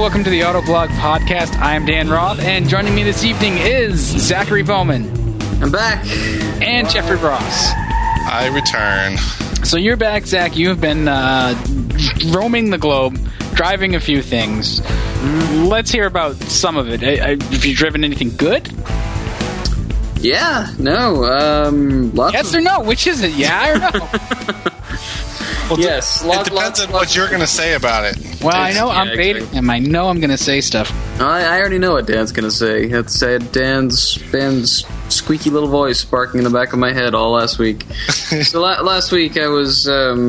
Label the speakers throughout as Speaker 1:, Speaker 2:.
Speaker 1: welcome to the Autoblog Podcast. I am Dan Roth, and joining me this evening is Zachary Bowman.
Speaker 2: I'm back.
Speaker 1: And Jeffrey Ross.
Speaker 3: I return.
Speaker 1: So you're back, Zach. You have been roaming the globe, driving a few things. Let's hear about some of it. Have you driven anything good?
Speaker 2: Yeah, no.
Speaker 1: Yes or no? Which is it? Yeah or no?
Speaker 3: Well,
Speaker 2: yes.
Speaker 3: It depends on what you're going to say about it.
Speaker 1: Well, I know I'm baiting him. I know I'm going to say stuff.
Speaker 2: I already know what Dan's going to say. It's Dan's squeaky little voice barking in the back of my head all last week. So last week I was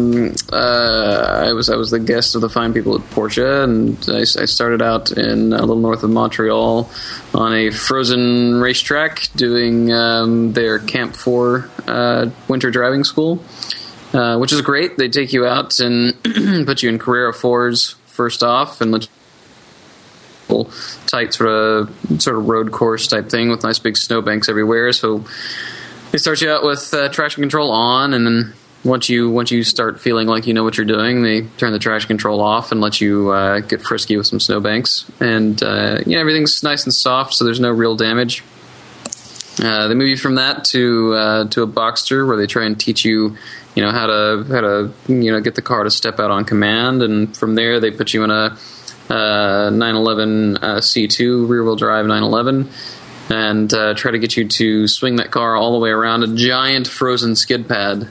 Speaker 2: the guest of the fine people at Porsche, and I started out in a little north of Montreal on a frozen racetrack doing their Camp 4 winter driving school. Which is great. They take you out and put you in Carrera 4s first off and let you tight sort of road course type thing with nice big snowbanks everywhere. So they start you out with traction control on, and then once you start feeling like you know what you're doing, they turn the traction control off and let you get frisky with some snowbanks. And everything's nice and soft, so there's no real damage. They move you from that to a Boxster, where they try and teach you, how to get the car to step out on command, and from there they put you in a 911 C2 rear-wheel drive 911, and try to get you to swing that car all the way around a giant frozen skid pad.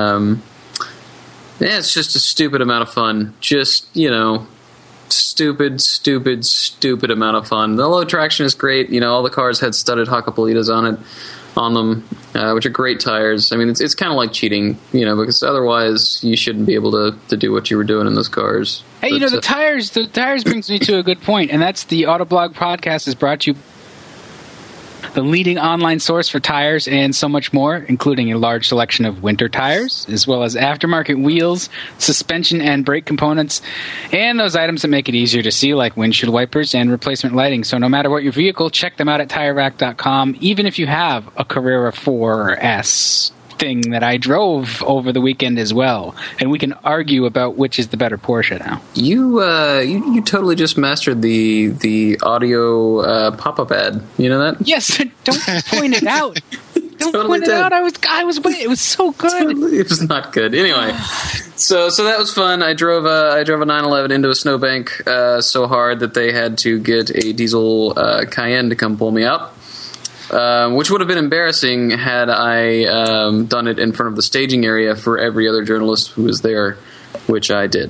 Speaker 2: It's just a stupid amount of fun. Just stupid amount of fun. The low traction is great. All the cars had studded Hakkapeliittas on them, which are great tires. I mean, it's kind of like cheating, because otherwise you shouldn't be able to do what you were doing in those cars.
Speaker 1: Hey, the tires brings me to a good point, and that's the Autoblog Podcast is brought to you the leading online source for tires and so much more, including a large selection of winter tires, as well as aftermarket wheels, suspension and brake components, and those items that make it easier to see, like windshield wipers and replacement lighting. So no matter what your vehicle, check them out at TireRack.com, even if you have a Carrera 4S thing that I drove over the weekend as well, and we can argue about which is the better Porsche now.
Speaker 2: You totally just mastered the audio pop-up ad. You know that?
Speaker 1: Yes, don't point it out. Don't
Speaker 2: totally
Speaker 1: point it out. I was waiting. It was so good.
Speaker 2: It was not good. Anyway, so that was fun. I drove a 911 into a snowbank so hard that they had to get a diesel Cayenne to come pull me out. Which would have been embarrassing had I done it in front of the staging area for every other journalist who was there, which I did.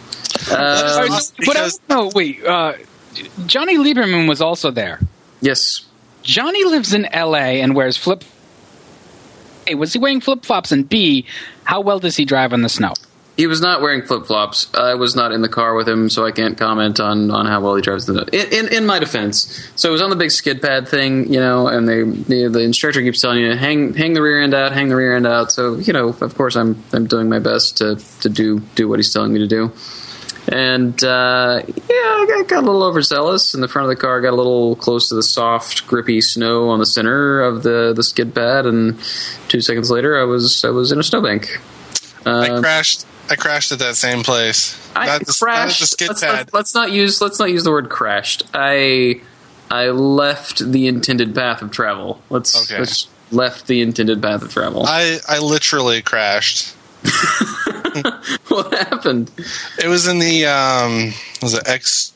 Speaker 1: Johnny Lieberman was also there.
Speaker 2: Yes.
Speaker 1: Johnny lives in L.A. and wears A, was he wearing flip-flops? And B, how well does he drive on the snow?
Speaker 2: He was not wearing flip-flops. I was not in the car with him, so I can't comment on how well he drives the snow. In my defense. So it was on the big skid pad thing, and the instructor keeps telling you, hang the rear end out. So, of course I'm doing my best to do what he's telling me to do. And, I got a little overzealous in the front of the car. Got a little close to the soft, grippy snow on the center of the skid pad, and 2 seconds later I was in a snowbank.
Speaker 3: I crashed at that same place.
Speaker 2: Crashed. Let's not use the word crashed. I left the intended path of travel. Let's left the intended path of travel.
Speaker 3: I literally crashed.
Speaker 2: What happened?
Speaker 3: It was in the was it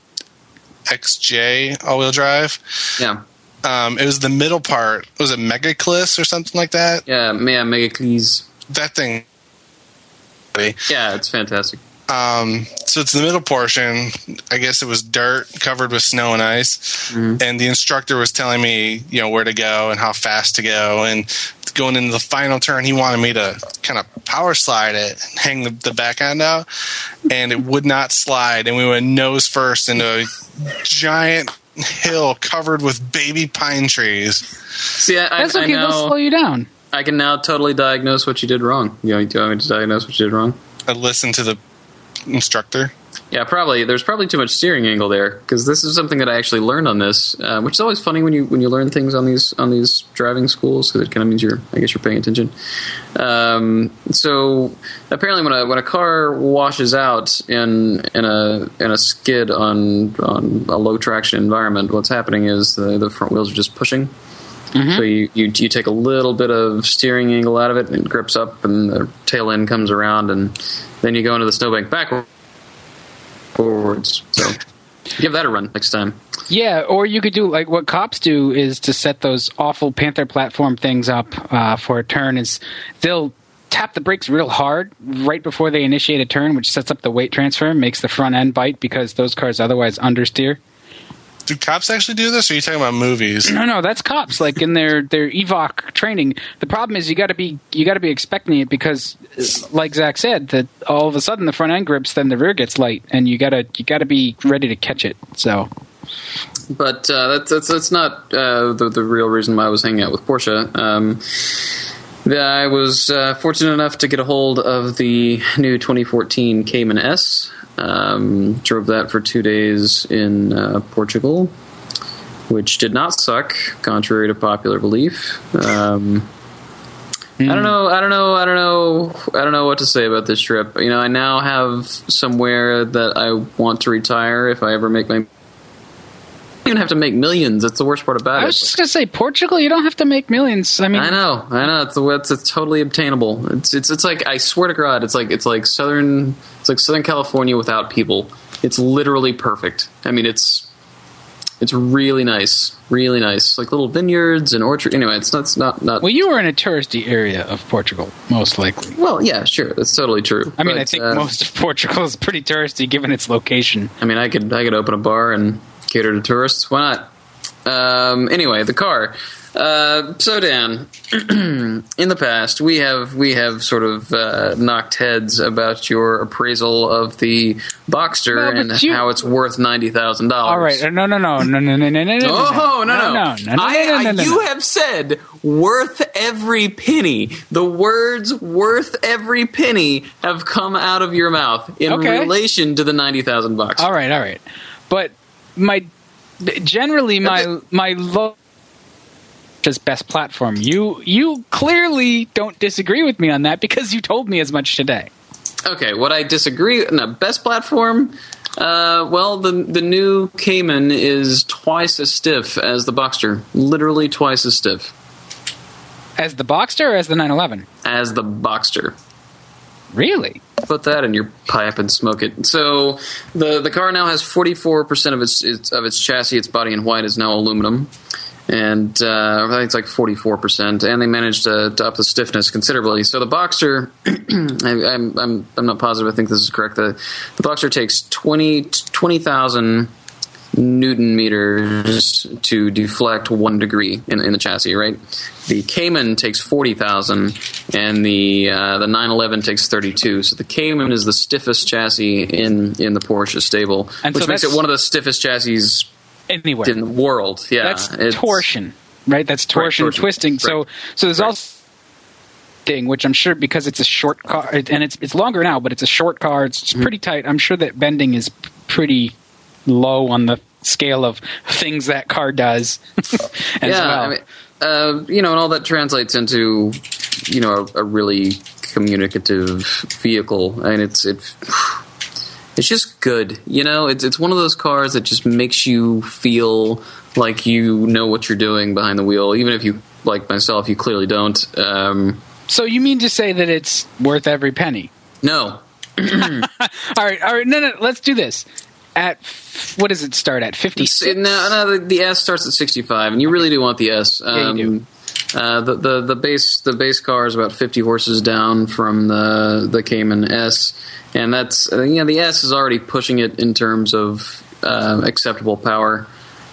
Speaker 3: XJ all-wheel drive?
Speaker 2: Yeah.
Speaker 3: It was the middle part. Was it Megaclis or something like that?
Speaker 2: Yeah, Megaclis.
Speaker 3: That thing.
Speaker 2: Yeah, it's fantastic.
Speaker 3: So it's the middle portion. I guess it was dirt covered with snow and ice. Mm-hmm. And the instructor was telling me, where to go and how fast to go. And going into the final turn, he wanted me to kind of power slide it and hang the back end out. And it would not slide. And we went nose first into a giant hill covered with baby pine trees.
Speaker 2: See,
Speaker 1: that's okay. They'll slow you down.
Speaker 2: I can now totally diagnose what you did wrong. Do you want me to diagnose what you did wrong?
Speaker 3: I listened to the instructor.
Speaker 2: Yeah, probably. There's probably too much steering angle there, because this is something that I actually learned on this, which is always funny when you learn things on these driving schools, because it kind of means you're paying attention. So apparently, when a car washes out in a skid on a low traction environment, what's happening is the front wheels are just pushing. Mm-hmm. So you take a little bit of steering angle out of it, and it grips up, and the tail end comes around, and then you go into the snowbank backwards. So give that a run next time.
Speaker 1: Yeah, or you could do like what cops do is to set those awful Panther platform things up for a turn. Is they'll tap the brakes real hard right before they initiate a turn, which sets up the weight transfer, makes the front end bite because those cars otherwise understeer.
Speaker 3: Do cops actually do this, or are you talking about movies?
Speaker 1: No, that's cops. Like in their EVOC training. The problem is you got to be expecting it, because, like Zach said, that all of a sudden the front end grips, then the rear gets light, and you gotta be ready to catch it. So,
Speaker 2: but that's not the real reason why I was hanging out with Porsche. I was fortunate enough to get a hold of the new 2014 Cayman S. Drove that for 2 days in Portugal, which did not suck, contrary to popular belief. I don't know what to say about this trip. You know, I now have somewhere that I want to retire if I ever make my. You don't even have to make millions. That's the worst part about it.
Speaker 1: I was just gonna say, Portugal, you don't have to make millions. I mean,
Speaker 2: I know. It's totally obtainable. It's like, I swear to God, it's like Southern California without people. It's literally perfect. I mean, it's really nice, like little vineyards and orchards. Anyway, it's not. Well,
Speaker 1: you were in a touristy area of Portugal, most likely.
Speaker 2: Well, yeah, sure, that's totally true.
Speaker 1: I mean, I think most of Portugal is pretty touristy given its location.
Speaker 2: I mean, I could open a bar and cater to tourists. Why not? Anyway, the car. So Dan, in the past we have sort of knocked heads about your appraisal of the Boxster and how it's worth $90,000.
Speaker 1: All right, no.
Speaker 2: You have said worth every penny. The words "worth every penny" have come out of your mouth in relation to the $90,000.
Speaker 1: All right, but my low as best platform. You clearly don't disagree with me on that, because you told me as much today.
Speaker 2: Okay, what I disagree. No, best platform. Well, the new Cayman is twice as stiff as the Boxster. Literally twice as stiff.
Speaker 1: As the Boxster or as the 911? As
Speaker 2: the Boxster.
Speaker 1: Really?
Speaker 2: Put that in your pipe and smoke it. So the car now has 44% of its chassis, its body in white, is now aluminum. And I think it's like 44%, and they managed to up the stiffness considerably. So the Boxster, I'm not positive. I think this is correct. The Boxster takes 20,000 Newton meters to deflect 1 degree in the chassis. Right. The Cayman takes 40,000, and the 911 takes 32. So the Cayman is the stiffest chassis in the Porsche stable, and which makes it one of the stiffest chassis
Speaker 1: anywhere
Speaker 2: in the world. Yeah,
Speaker 1: that's torsion, right? That's torsion, twisting. Right. So there's also thing, which I'm sure, because it's a short car, and it's longer now, but it's a short car. It's pretty tight. I'm sure that bending is pretty low on the scale of things that car does. As well.
Speaker 2: I mean, and all that translates into a really communicative vehicle, and it's just good. It's one of those cars that just makes you feel like you know what you're doing behind the wheel, even if you, like myself, you clearly don't.
Speaker 1: So you mean to say that it's worth every penny?
Speaker 2: No.
Speaker 1: All right. No. Let's do this. At what does it start at? 56?
Speaker 2: No. The S starts at 65, and you really do want the S.
Speaker 1: Yeah, you do.
Speaker 2: The base car is about 50 horses down from the Cayman S, and that's the S is already pushing it in terms of acceptable power.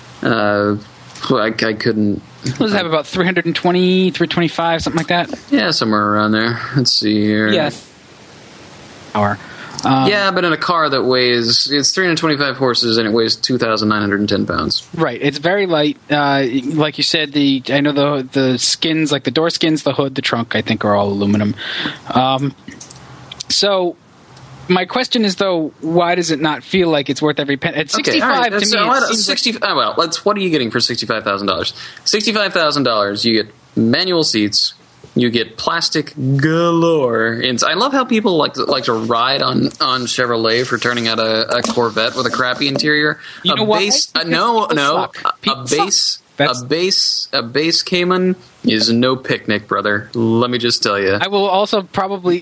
Speaker 2: I couldn't.
Speaker 1: Does it have about 320, 325, something like that?
Speaker 2: Yeah, somewhere around there. Let's see here.
Speaker 1: Yes. Power.
Speaker 2: Yeah, but in a car that it's 325 horses and it weighs 2,910 pounds.
Speaker 1: Right. It's very light. Like you said, I know the skins, like the door skins, the hood, the trunk, I think are all aluminum. So My question is, though, why does it not feel like it's worth every penny? At 65 to me, it seems
Speaker 2: what are you getting for $65,000? $65,000, you get manual seats, you get plastic galore. And I love how people like to ride on Chevrolet for turning out a Corvette with a crappy interior.
Speaker 1: You know why?
Speaker 2: A base Cayman is no picnic, brother. Let me just tell you.
Speaker 1: I will also probably.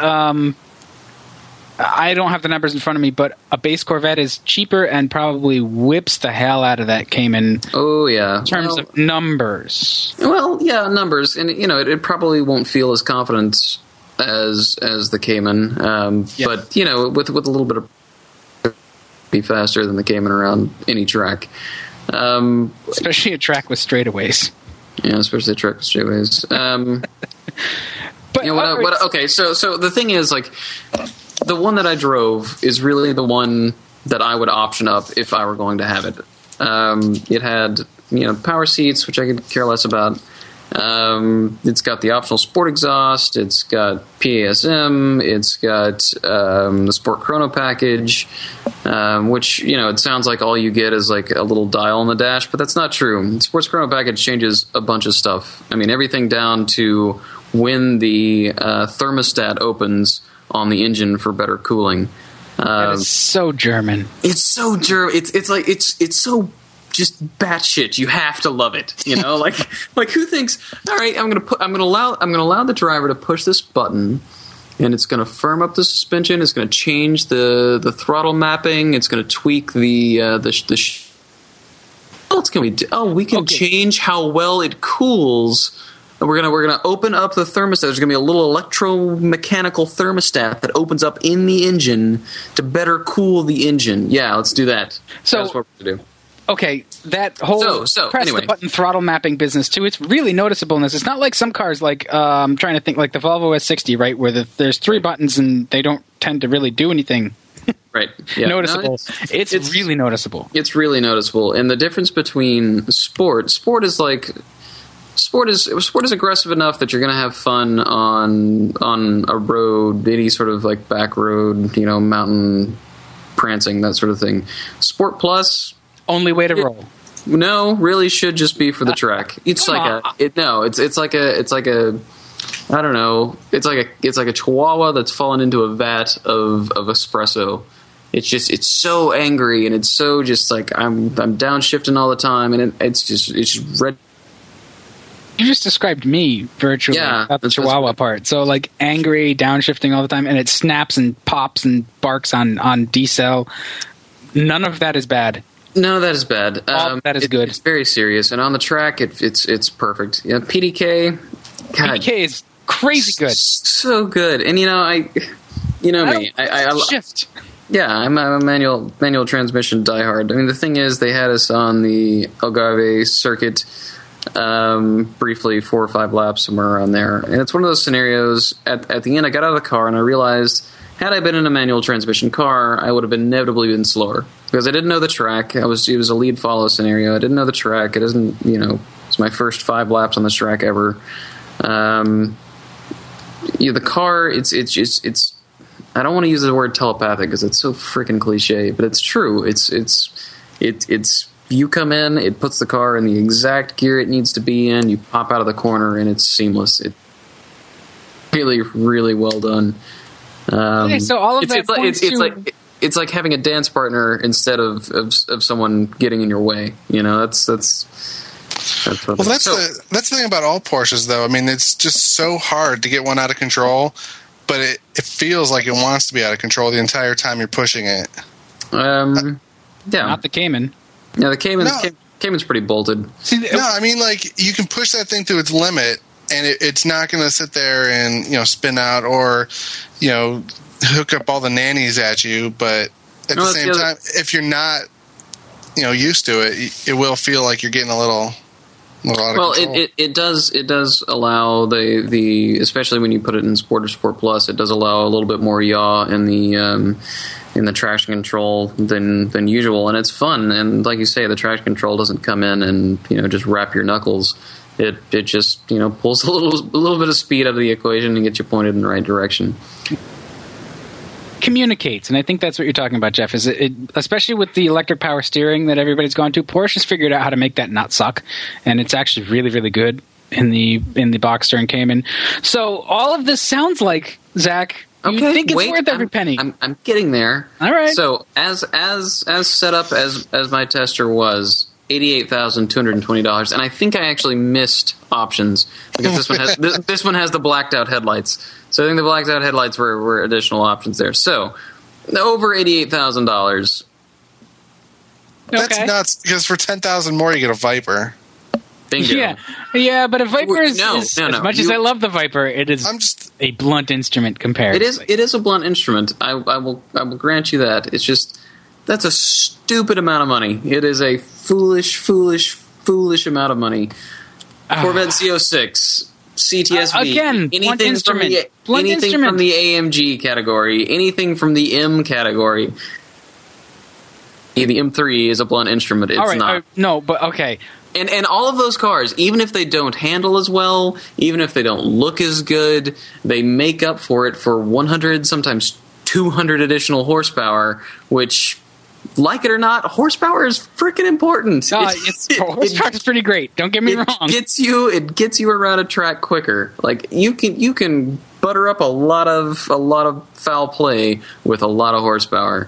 Speaker 1: I don't have the numbers in front of me, but a base Corvette is cheaper and probably whips the hell out of that Cayman.
Speaker 2: Oh yeah,
Speaker 1: in terms of numbers.
Speaker 2: Well, yeah, numbers, and it probably won't feel as confident as the Cayman, but with a little bit of be faster than the Cayman around any track,
Speaker 1: especially a track with straightaways.
Speaker 2: Yeah, especially a track with straightaways. But okay, so the thing is, like, the one that I drove is really the one that I would option up if I were going to have it. It had power seats, which I could care less about. It's got the optional sport exhaust. It's got PASM. It's got the Sport Chrono package, which it sounds like all you get is like a little dial on the dash, but that's not true. The Sports Chrono package changes a bunch of stuff. I mean, everything down to when the thermostat opens on the engine for better cooling.
Speaker 1: That is so German.
Speaker 2: It's so German. It's like it's so just batshit. You have to love it. Like who thinks? All right, I'm gonna allow the driver to push this button, and it's gonna firm up the suspension. It's gonna change the throttle mapping. It's gonna tweak what else can we do? Oh, we can change how well it cools. We're gonna open up the thermostat. There's gonna be a little electromechanical thermostat that opens up in the engine to better cool the engine. Yeah, let's do that.
Speaker 1: So
Speaker 2: that's what we're gonna do.
Speaker 1: Okay, that whole press the button throttle mapping business too. It's really noticeable in this. It's not like some cars, like I'm trying to think, like the Volvo S60, right, where there's 3 buttons and they don't tend to really do anything.
Speaker 2: Right. Yeah.
Speaker 1: Noticeable. No, it's really noticeable.
Speaker 2: It's really noticeable, and the difference between sport is like. Sport is aggressive enough that you're going to have fun on a road, any sort of like back road, mountain prancing, that sort of thing. Sport Plus,
Speaker 1: only way to roll.
Speaker 2: No, really should just be for the track. It's like it's like a I don't know. It's like a Chihuahua that's fallen into a vat of espresso. It's so angry, and it's so just like I'm downshifting all the time, and it's just red.
Speaker 1: You just described me virtually, about the Chihuahua part. So, like, angry, downshifting all the time, and it snaps and pops and barks on decel. None of that is bad.
Speaker 2: None of that is bad.
Speaker 1: All that is good.
Speaker 2: It's very serious, and on the track, it's perfect. Yeah, PDK. God,
Speaker 1: PDK is crazy good.
Speaker 2: So good, and me. I
Speaker 1: shift.
Speaker 2: Yeah, I'm a manual transmission diehard. I mean, the thing is, they had us on the Algarve circuit. Briefly 4 or 5 laps, somewhere around there, and it's one of those scenarios. At the end, I got out of the car and I realized, had I been in a manual transmission car, I would have inevitably been slower because I didn't know the track. It was a lead follow scenario. I didn't know the track. It isn't, it's my first 5 laps on this track ever. The car, it's. I don't want to use the word telepathic because it's so freaking cliche, but it's true. It's. You come in, it puts the car in the exact gear it needs to be in. You pop out of the corner, and it's seamless. It's really, really well done.
Speaker 1: Okay, so all of that
Speaker 2: it's like having a dance partner instead of someone getting in your way. That's what.
Speaker 3: Well, that's the thing about all Porsches, though. I mean, it's just so hard to get one out of control, but it feels like it wants to be out of control the entire time you're pushing it.
Speaker 2: Yeah,
Speaker 1: not the Cayman.
Speaker 2: Yeah, the Cayman's pretty bolted.
Speaker 3: No, I mean, like, you can push that thing to its limit, and it's not going to sit there and spin out or hook up all the nannies at you. But at the same time, if you're not used to it, it will feel like you're getting a little out of control.
Speaker 2: It does allow the especially when you put it in Sport or Sport Plus, it does allow a little bit more yaw in the traction control than usual, and it's fun. And like you say, the traction control doesn't come in and just wrap your knuckles. It just pulls a little bit of speed out of the equation and gets you pointed in the right direction.
Speaker 1: communicates, and I think that's what you're talking about, Jeff. Is it especially with the electric power steering that everybody's gone to? Porsche's figured out how to make that not suck, and it's actually really, really good in the Boxster and Cayman. So all of this sounds like, Zach, you think it's worth every penny.
Speaker 2: I'm getting there.
Speaker 1: All right.
Speaker 2: So as set up as my tester was, $88,220, and I think I actually missed options because this one has the blacked out headlights. So I think the blacked out headlights were additional options there. So over $88,000.
Speaker 3: That's nuts because for $10,000 more you get a Viper.
Speaker 2: Bingo.
Speaker 1: Yeah, but a Viper is
Speaker 2: no.
Speaker 1: as much as I love the Viper, it is a blunt instrument compared.
Speaker 2: It is a blunt instrument. I will grant you that. It's just that's a stupid amount of money. It is a foolish amount of money. Corvette Z06, CTSV,
Speaker 1: again, anything from
Speaker 2: the AMG category, anything from the M category. The M3 is a blunt instrument. It's not.
Speaker 1: No, but okay.
Speaker 2: And all of those cars, even if they don't handle as well, even if they don't look as good, they make up for it for 100, sometimes 200 additional horsepower, which, like it or not, horsepower is freaking important.
Speaker 1: Horsepower is pretty great. Don't get me wrong.
Speaker 2: It gets you around a track quicker. Like you can butter up a lot of foul play with a lot of horsepower.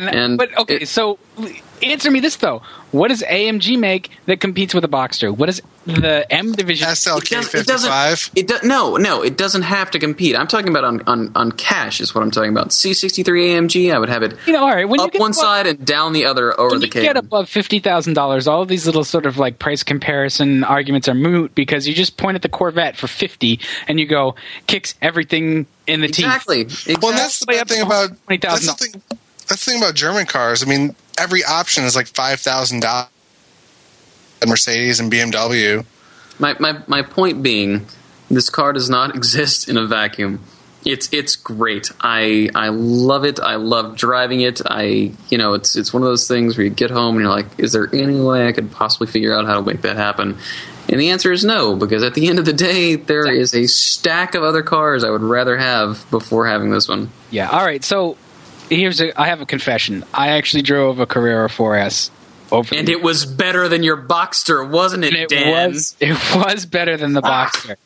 Speaker 2: So answer me this though: what does AMG make that competes with a Boxster? What does the M division?
Speaker 3: SLK 55.
Speaker 2: It doesn't have to compete. I'm talking about on cash is what I'm talking about. C63 AMG, I would have it
Speaker 1: all right, when
Speaker 2: up one side and down the other over the cable.
Speaker 1: When you get above $50,000, all of these little sort of like price comparison arguments are moot because you just point at the Corvette for 50 and you go kicks everything in the teeth.
Speaker 2: Exactly.
Speaker 3: Well, that's the bad thing about that's the thing about German cars. I mean, every option is like $5,000. Mercedes and BMW.
Speaker 2: My point being, this car does not exist in a vacuum. It's great. I love it. I love driving it. It's one of those things where you get home and you're like, is there any way I could possibly figure out how to make that happen? And the answer is no, because at the end of the day, there is a stack of other cars I would rather have before having this one.
Speaker 1: Yeah. All right. So I have a confession. I actually drove a Carrera 4S.
Speaker 2: And it was better than your Boxster, wasn't it, Dan?
Speaker 1: It was better than the Boxster.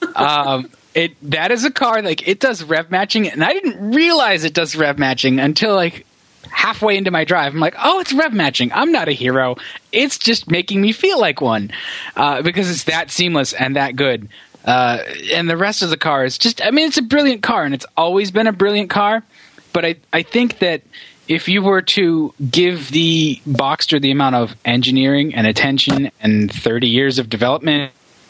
Speaker 1: That is a car, like, it does rev matching, and I didn't realize it does rev matching until, like, halfway into my drive. I'm like, oh, it's rev matching. I'm not a hero. It's just making me feel like one because it's that seamless and that good. And the rest of the car is just, I mean, it's a brilliant car, and it's always been a brilliant car. But I think that if you were to give the Boxster the amount of engineering and attention and 30 years of development,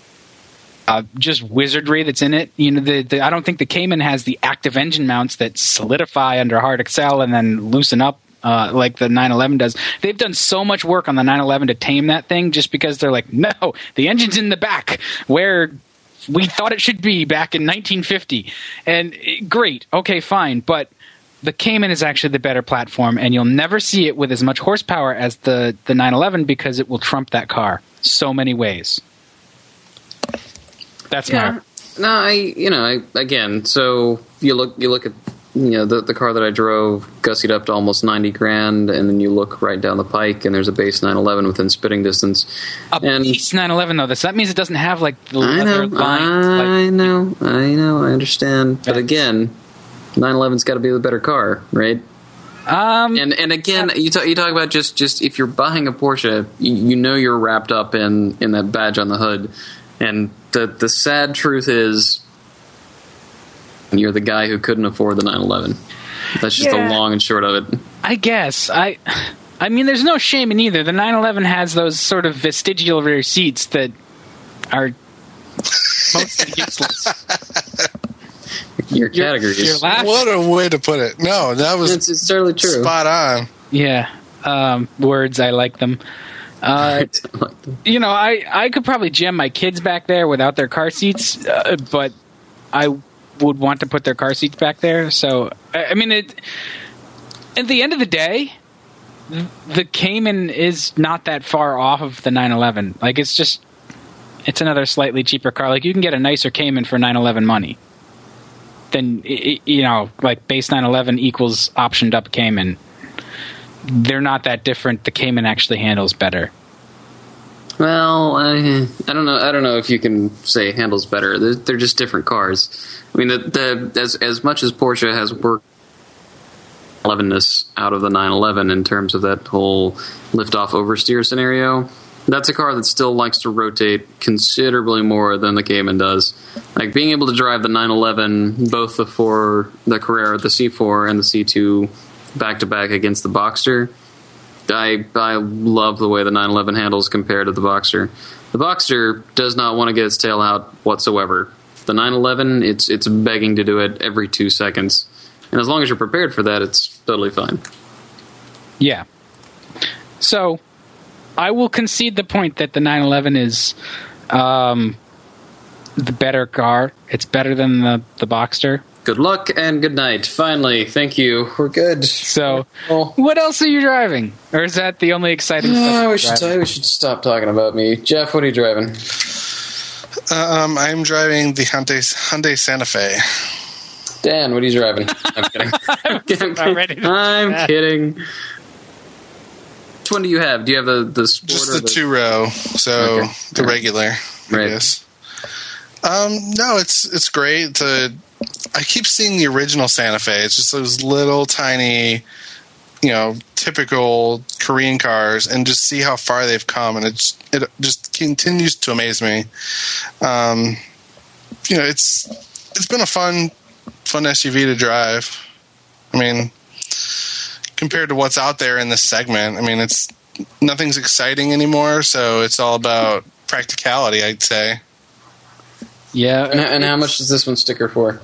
Speaker 1: just wizardry that's in it, I don't think the Cayman has the active engine mounts that solidify under hard excel and then loosen up like the 911 does. They've done so much work on the 911 to tame that thing just because they're like, no, the engine's in the back where we thought it should be back in 1950. And great, okay, fine, but the Cayman is actually the better platform, and you'll never see it with as much horsepower as the 911 because it will trump that car so many ways. That's my...
Speaker 2: No, again, so you look at the car that I drove, gussied up to almost $90,000, and then you look right down the pike, and there's a base 911 within spitting distance.
Speaker 1: Base 911 though, that means it doesn't have like the leather lines.
Speaker 2: I know, I understand, but again, 911's got to be the better car, right? And again, you talk about just if you're buying a Porsche, you're wrapped up in that badge on the hood, and the sad truth is you're the guy who couldn't afford the 911. That's just the long and short of it.
Speaker 1: I guess I mean, there's no shame in either. The 911 has those sort of vestigial rear seats that are mostly useless.
Speaker 2: Your categories.
Speaker 3: What a way to put it. No, that was
Speaker 2: it's totally true.
Speaker 3: Spot on.
Speaker 1: Yeah. Words, I like them. I could probably jam my kids back there without their car seats, but I would want to put their car seats back there. So, I mean, at the end of the day, the Cayman is not that far off of the 911. Like, it's another slightly cheaper car. Like, you can get a nicer Cayman for 911 money. then like base 911 equals optioned up Cayman. They're not that different. The Cayman actually handles better.
Speaker 2: Well, I don't know. I don't know if you can say handles better. They're just different cars. I mean, as much as Porsche has worked 11ness out of the 911 in terms of that whole lift-off oversteer scenario, that's a car that still likes to rotate considerably more than the Cayman does. Like being able to drive the 911, both the Carrera, the C4, and the C2 back-to-back against the Boxster. I love the way the 911 handles compared to the Boxster. The Boxster does not want to get its tail out whatsoever. The 911, it's begging to do it every 2 seconds. And as long as you're prepared for that, it's totally fine.
Speaker 1: Yeah. So, I will concede the point that the 911 is the better car. It's better than the Boxster.
Speaker 2: Good luck and good night. Finally, thank you. We're good.
Speaker 1: So, what else are you driving? Or is that the only exciting stuff?
Speaker 2: We should stop talking about me. Jeff, what are you driving?
Speaker 3: I'm driving the Hyundai Santa Fe.
Speaker 2: Dan, what are you driving? I'm kidding. I'm kidding. Which one do you have? Do you have the Sport?
Speaker 3: Just the 2-row, so the regular,
Speaker 2: right.
Speaker 3: I guess. No, it's great. I keep seeing the original Santa Fe. It's just those little tiny, typical Korean cars, and just see how far they've come, and it just continues to amaze me. It's been a fun SUV to drive. I mean, compared to what's out there in this segment, I mean, nothing's exciting anymore, so it's all about practicality, I'd say.
Speaker 1: Yeah.
Speaker 3: And
Speaker 2: how much does this one sticker for?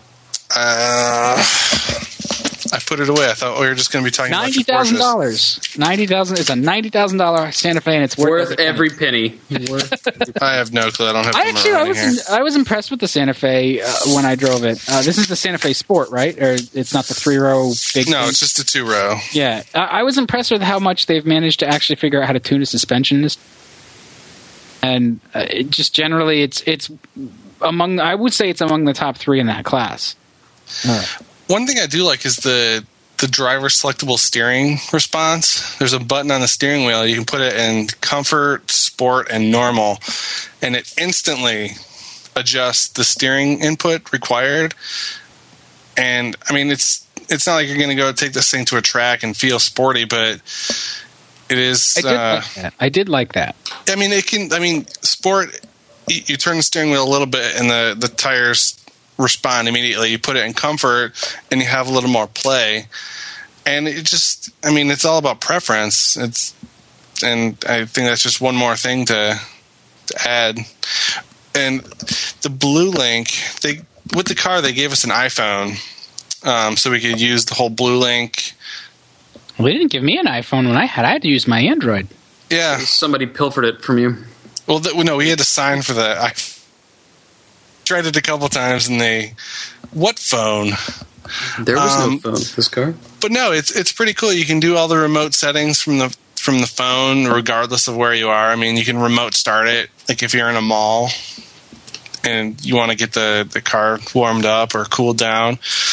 Speaker 3: I put it away. I thought we were just going to be talking about
Speaker 1: $90,000. $90,000. It's a $90,000 Santa Fe, and it's worth
Speaker 2: every penny.
Speaker 3: I have no clue. I don't have. I
Speaker 1: was impressed with the Santa Fe when I drove it. This is the Santa Fe Sport, right? Or it's not the 3-row big.
Speaker 3: No,
Speaker 1: thing?
Speaker 3: It's just a 2-row.
Speaker 1: Yeah, I was impressed with how much they've managed to actually figure out how to tune a suspension. And just generally, it's among. I would say it's among the top 3 in that class.
Speaker 3: One thing I do like is the driver selectable steering response. There's a button on the steering wheel. You can put it in comfort, sport, and normal, and it instantly adjusts the steering input required. And I mean, it's not like you're going to go take this thing to a track and feel sporty, but it is.
Speaker 1: I did like that.
Speaker 3: I mean, it can. I mean, sport. You turn the steering wheel a little bit, and the tires respond immediately. You put it in comfort and you have a little more play, and it's all about preference. And I think that's just one more thing to add. And the Blue Link, with the car, they gave us an iPhone, so we could use the whole Blue Link.
Speaker 1: Well, they didn't give me an iPhone when I had to use my Android.
Speaker 2: Yeah. Somebody pilfered it from you.
Speaker 3: Well, no, we had to sign for the iPhone. Tried it a couple times, and what phone?
Speaker 2: There was no phone. This car,
Speaker 3: but no, it's pretty cool. You can do all the remote settings from the phone, regardless of where you are. I mean, you can remote start it, like if you're in a mall and you want to get the car warmed up or cooled down.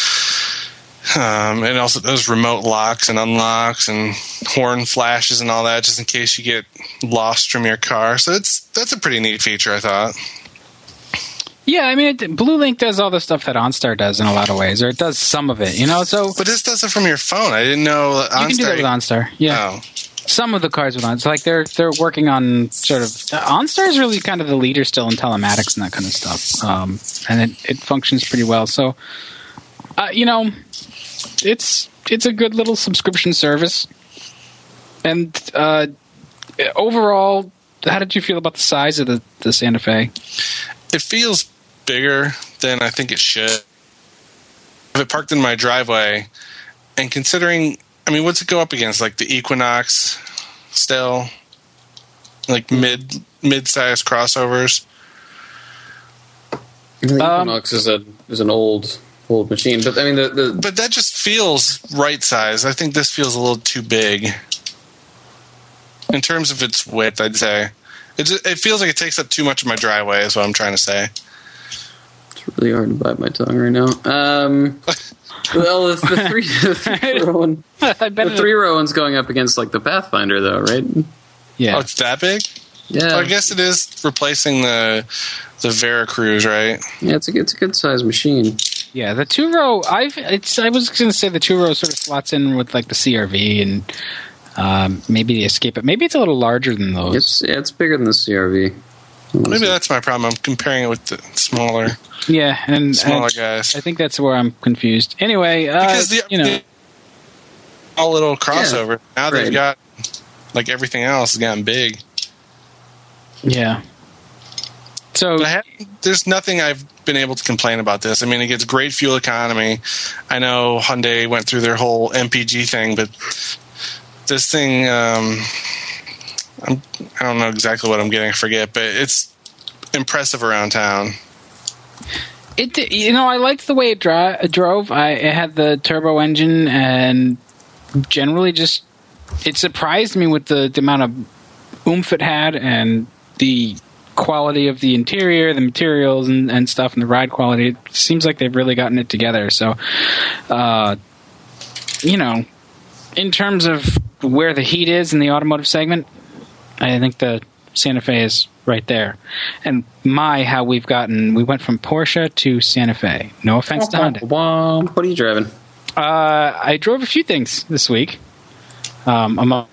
Speaker 3: It also does remote locks and unlocks and horn flashes and all that, just in case you get lost from your car. So that's a pretty neat feature, I thought.
Speaker 1: Yeah, I mean, Blue Link does all the stuff that OnStar does in a lot of ways, or it does some of it, So,
Speaker 3: but this does it from your phone. I didn't know
Speaker 1: OnStar. You can do that with OnStar. Yeah, some of the cars with OnStar, like they're working on sort of OnStar is really kind of the leader still in telematics and that kind of stuff, and it functions pretty well. So, it's a good little subscription service, and overall, how did you feel about the size of the Santa Fe?
Speaker 3: It feels bigger than I think it should. If it parked in my driveway, and considering, I mean, what's it go up against? Like the Equinox still? Like mid-sized crossovers?
Speaker 2: The Equinox is an old machine, but I mean
Speaker 3: but that just feels right size. I think this feels a little too big. In terms of its width, I'd say. It feels like it takes up too much of my driveway, is what I'm trying to say.
Speaker 2: It's really hard to bite my tongue right now. Well, the three-row one's going up against like the Pathfinder, though, right?
Speaker 1: Yeah.
Speaker 3: Oh, it's that big?
Speaker 2: Yeah.
Speaker 3: So I guess it is replacing the Veracruz, right?
Speaker 2: Yeah, it's a good sized machine.
Speaker 1: Yeah, the 2-row. I was going to say the 2-row sort of slots in with like the CRV and maybe the Escape, but maybe it's a little larger than those.
Speaker 2: It's bigger than the CRV.
Speaker 3: Maybe that's my problem. I'm comparing it with the smaller.
Speaker 1: Yeah, and
Speaker 3: smaller guys.
Speaker 1: I think that's where I'm confused. Anyway,
Speaker 3: because all little crossover.
Speaker 2: Yeah,
Speaker 3: now they've got like everything else has gotten big.
Speaker 1: Yeah. So
Speaker 3: there's nothing I've been able to complain about this. I mean, it gets great fuel economy. I know Hyundai went through their whole MPG thing, but this thing, I don't know exactly what I'm getting. I forget, but it's impressive around town.
Speaker 1: I liked the way it drove. It had the turbo engine, and generally it surprised me with the amount of oomph it had and the quality of the interior, the materials and stuff, and the ride quality. It seems like they've really gotten it together. So, in terms of where the heat is in the automotive segment, I think the Santa Fe is right there. And how we went from Porsche to Santa Fe. No offense to Honda.
Speaker 2: What are you driving?
Speaker 1: I drove a few things this week. I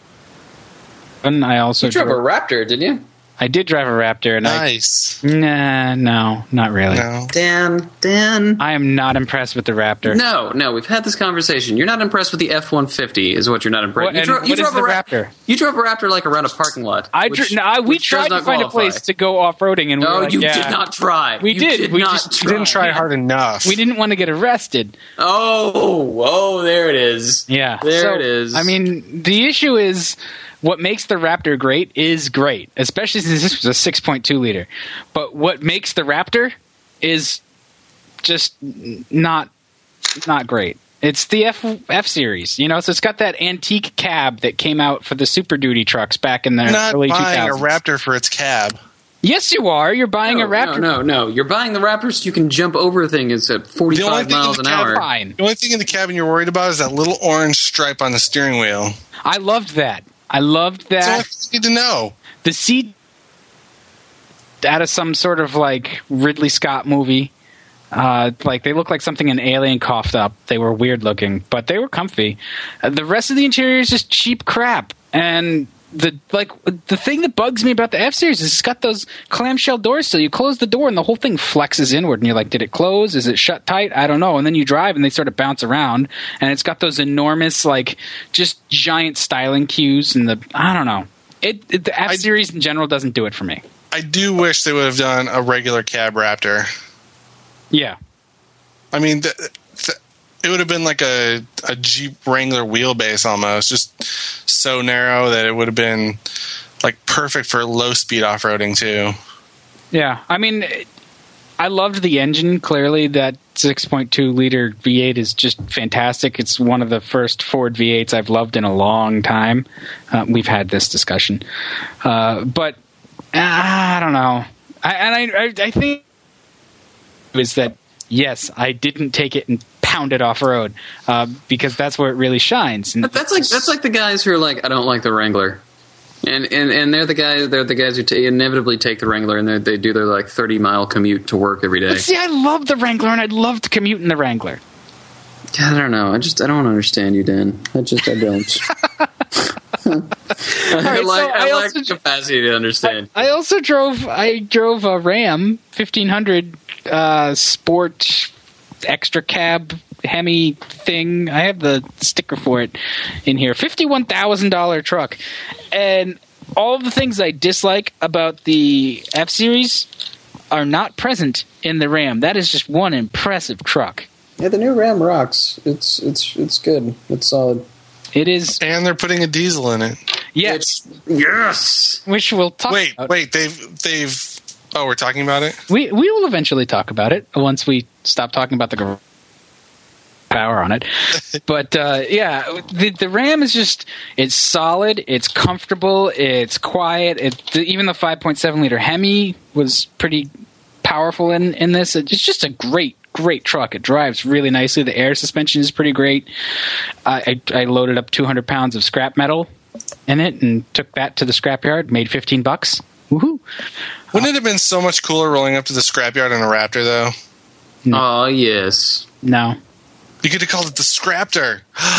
Speaker 1: also
Speaker 2: drove a Raptor, didn't you?
Speaker 1: I did drive a Raptor. And
Speaker 3: nice.
Speaker 1: No, not really.
Speaker 3: No.
Speaker 2: Dan.
Speaker 1: I am not impressed with the Raptor.
Speaker 2: No, we've had this conversation. You're not impressed with the F-150 is what you're not impressed with.
Speaker 1: What is the Raptor?
Speaker 2: You drove a Raptor like around a parking lot.
Speaker 1: We tried to find a place to go off-roading. And
Speaker 2: did not try.
Speaker 1: We did. We
Speaker 3: didn't try hard enough.
Speaker 1: We didn't want to get arrested.
Speaker 2: Oh, there it is.
Speaker 1: Yeah.
Speaker 2: There it is.
Speaker 1: I mean, the issue is what makes the Raptor great is great, especially since this was a 6.2 liter. But what makes the Raptor is just not great. It's the F series, so it's got that antique cab that came out for the Super Duty trucks back in the early 2000s.
Speaker 3: Not buying a Raptor for its cab.
Speaker 1: Yes, you are. You're buying a Raptor.
Speaker 2: No. You're buying the Raptor so you can jump over things at 45 miles an hour.
Speaker 1: Fine.
Speaker 3: The only thing in the cabin you're worried about is that little orange stripe on the steering wheel.
Speaker 1: I loved that.
Speaker 3: That's all you need to know.
Speaker 1: The seat out of some sort of like Ridley Scott movie. Like they look like something an alien coughed up. They were weird looking, but they were comfy. The rest of the interior is just cheap crap. And the thing that bugs me about the F-Series is it's got those clamshell doors still. You close the door and the whole thing flexes inward and you're like, did it close? Is it shut tight? I don't know. And then you drive and they sort of bounce around and it's got those enormous just giant styling cues and I don't know. The F-Series in general doesn't do it for me.
Speaker 3: I do wish they would have done a regular cab Raptor.
Speaker 1: Yeah.
Speaker 3: I mean, it would have been like a Jeep Wrangler wheelbase almost, just so narrow that it would have been like perfect for low speed off roading too.
Speaker 1: Yeah, I mean, I loved the engine. Clearly, that 6.2 liter V8 is just fantastic. It's one of the first Ford V8s I've loved in a long time. We've had this discussion, but I don't know. I think is that yes, I didn't take it and pound it off road because that's where it really shines. And
Speaker 2: that's like the guys who are like, I don't like the Wrangler, and they're the guys who inevitably take the Wrangler and they do their 30-mile commute to work every day.
Speaker 1: But see, I love the Wrangler and I'd love to commute in the Wrangler.
Speaker 2: I don't know. I don't understand you, Dan. I don't. I lack the capacity to understand.
Speaker 1: I also drove a Ram 1500 Sport extra cab Hemi thing. I have the sticker for it in here. $51,000 truck, and all of the things I dislike about the F-Series are not present in the Ram. That is just one impressive truck.
Speaker 2: Yeah, the new Ram rocks. It's good. It's solid.
Speaker 1: It is,
Speaker 3: and they're putting a diesel in it.
Speaker 1: Yes,
Speaker 2: which
Speaker 1: we'll talk. About.
Speaker 3: Wait. They've. Oh, we're talking about it?
Speaker 1: We will eventually talk about it once we stop talking about the power on it. But the Ram is just, it's solid, it's comfortable, it's quiet. Even the 5.7 liter Hemi was pretty powerful in this. It's just a great truck. It drives really nicely. The air suspension is pretty great. I loaded up 200 pounds of scrap metal in it and took that to the scrapyard. Made $15. Woohoo!
Speaker 3: Wouldn't it have been so much cooler rolling up to the scrapyard in a Raptor, though?
Speaker 2: Oh, yes.
Speaker 1: No.
Speaker 3: You could have called it the Scraptor.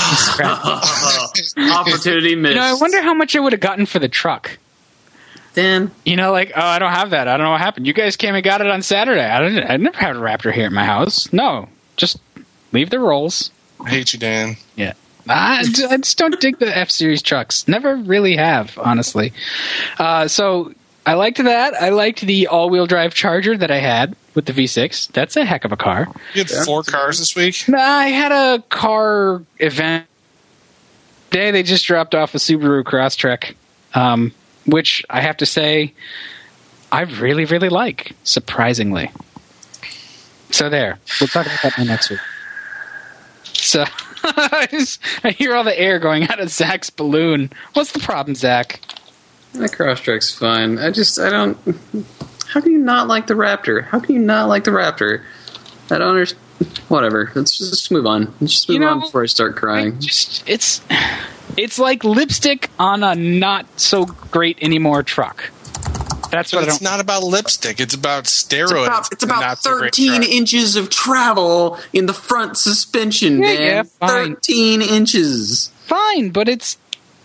Speaker 2: Opportunity missed.
Speaker 1: I wonder how much I would have gotten for the truck.
Speaker 2: Dan.
Speaker 1: I don't have that. I don't know what happened. You guys came and got it on Saturday. I never had a Raptor here at my house. No, just leave the rolls.
Speaker 3: I hate you, Dan.
Speaker 1: Yeah. I just don't dig the F-Series trucks. Never really have, honestly. So I liked that. I liked the all-wheel drive Charger that I had with the V6. That's a heck of a car.
Speaker 3: You had 4 cars this week?
Speaker 1: I had a car event. Today they just dropped off a Subaru Crosstrek, which I have to say I really, really like, surprisingly. So there. We'll talk about that next week. So I hear all the air going out of Zach's balloon. What's the problem, Zach?
Speaker 2: That Crosstrek's fine. I don't... How can you not like the Raptor? How can you not like the Raptor? I don't understand. Whatever. Let's just move on. Let's just move on before I start crying.
Speaker 1: It's like lipstick on a not so great anymore truck. That's what
Speaker 3: it's not about lipstick. It's about steroids.
Speaker 2: It's about 13 inches of travel in the front suspension, man.
Speaker 1: Yeah, fine.
Speaker 2: 13 inches.
Speaker 1: Fine, but it's...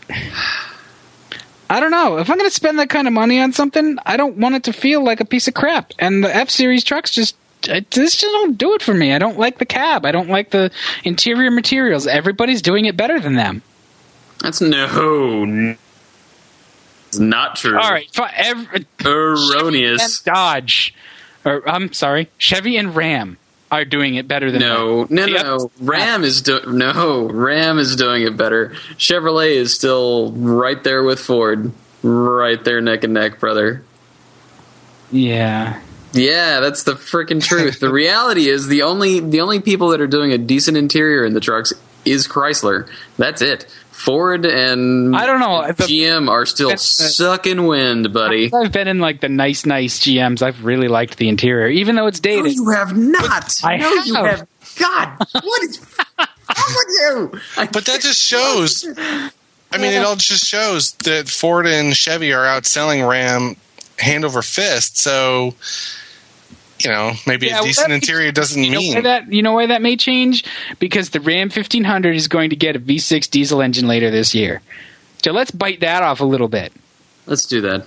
Speaker 1: I don't know. If I'm going to spend that kind of money on something, I don't want it to feel like a piece of crap. And the F-Series trucks just don't do it for me. I don't like the cab. I don't like the interior materials. Everybody's doing it better than them.
Speaker 2: That's it's not true.
Speaker 1: All right.
Speaker 2: Erroneous.
Speaker 1: Dodge. I'm sorry. Chevy and Ram are doing it better than
Speaker 2: No. Ram is doing it better. Chevrolet is still right there with Ford. Right there neck and neck, brother.
Speaker 1: Yeah.
Speaker 2: Yeah, that's the freaking truth. The reality is the only people that are doing a decent interior in the trucks is Chrysler. That's it. Ford and
Speaker 1: I don't know.
Speaker 2: GM are still sucking wind, buddy.
Speaker 1: I've been in like the nice GMs. I've really liked the interior, even though it's dated.
Speaker 2: No, you have not.
Speaker 1: You have.
Speaker 2: God, what is wrong with you?
Speaker 3: But that just shows. I mean, it all just shows that Ford and Chevy are outselling Ram hand over fist. So, maybe a decent interior doesn't mean
Speaker 1: that. You know why that may change? Because the Ram 1500 is going to get a V6 diesel engine later this year. So let's bite that off a little bit.
Speaker 2: Let's do that.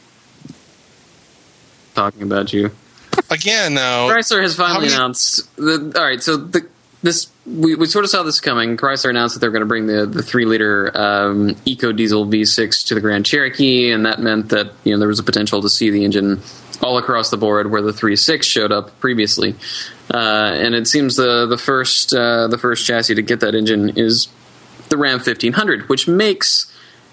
Speaker 2: Talking about you
Speaker 3: again, though.
Speaker 2: Chrysler has finally announced. All right, so we sort of saw this coming. Chrysler announced that they're going to bring the 3-liter Eco Diesel V6 to the Grand Cherokee, and that meant that there was a potential to see the engine all across the board where the 3.6 showed up previously. And it seems the first chassis to get that engine is the Ram 1500, which makes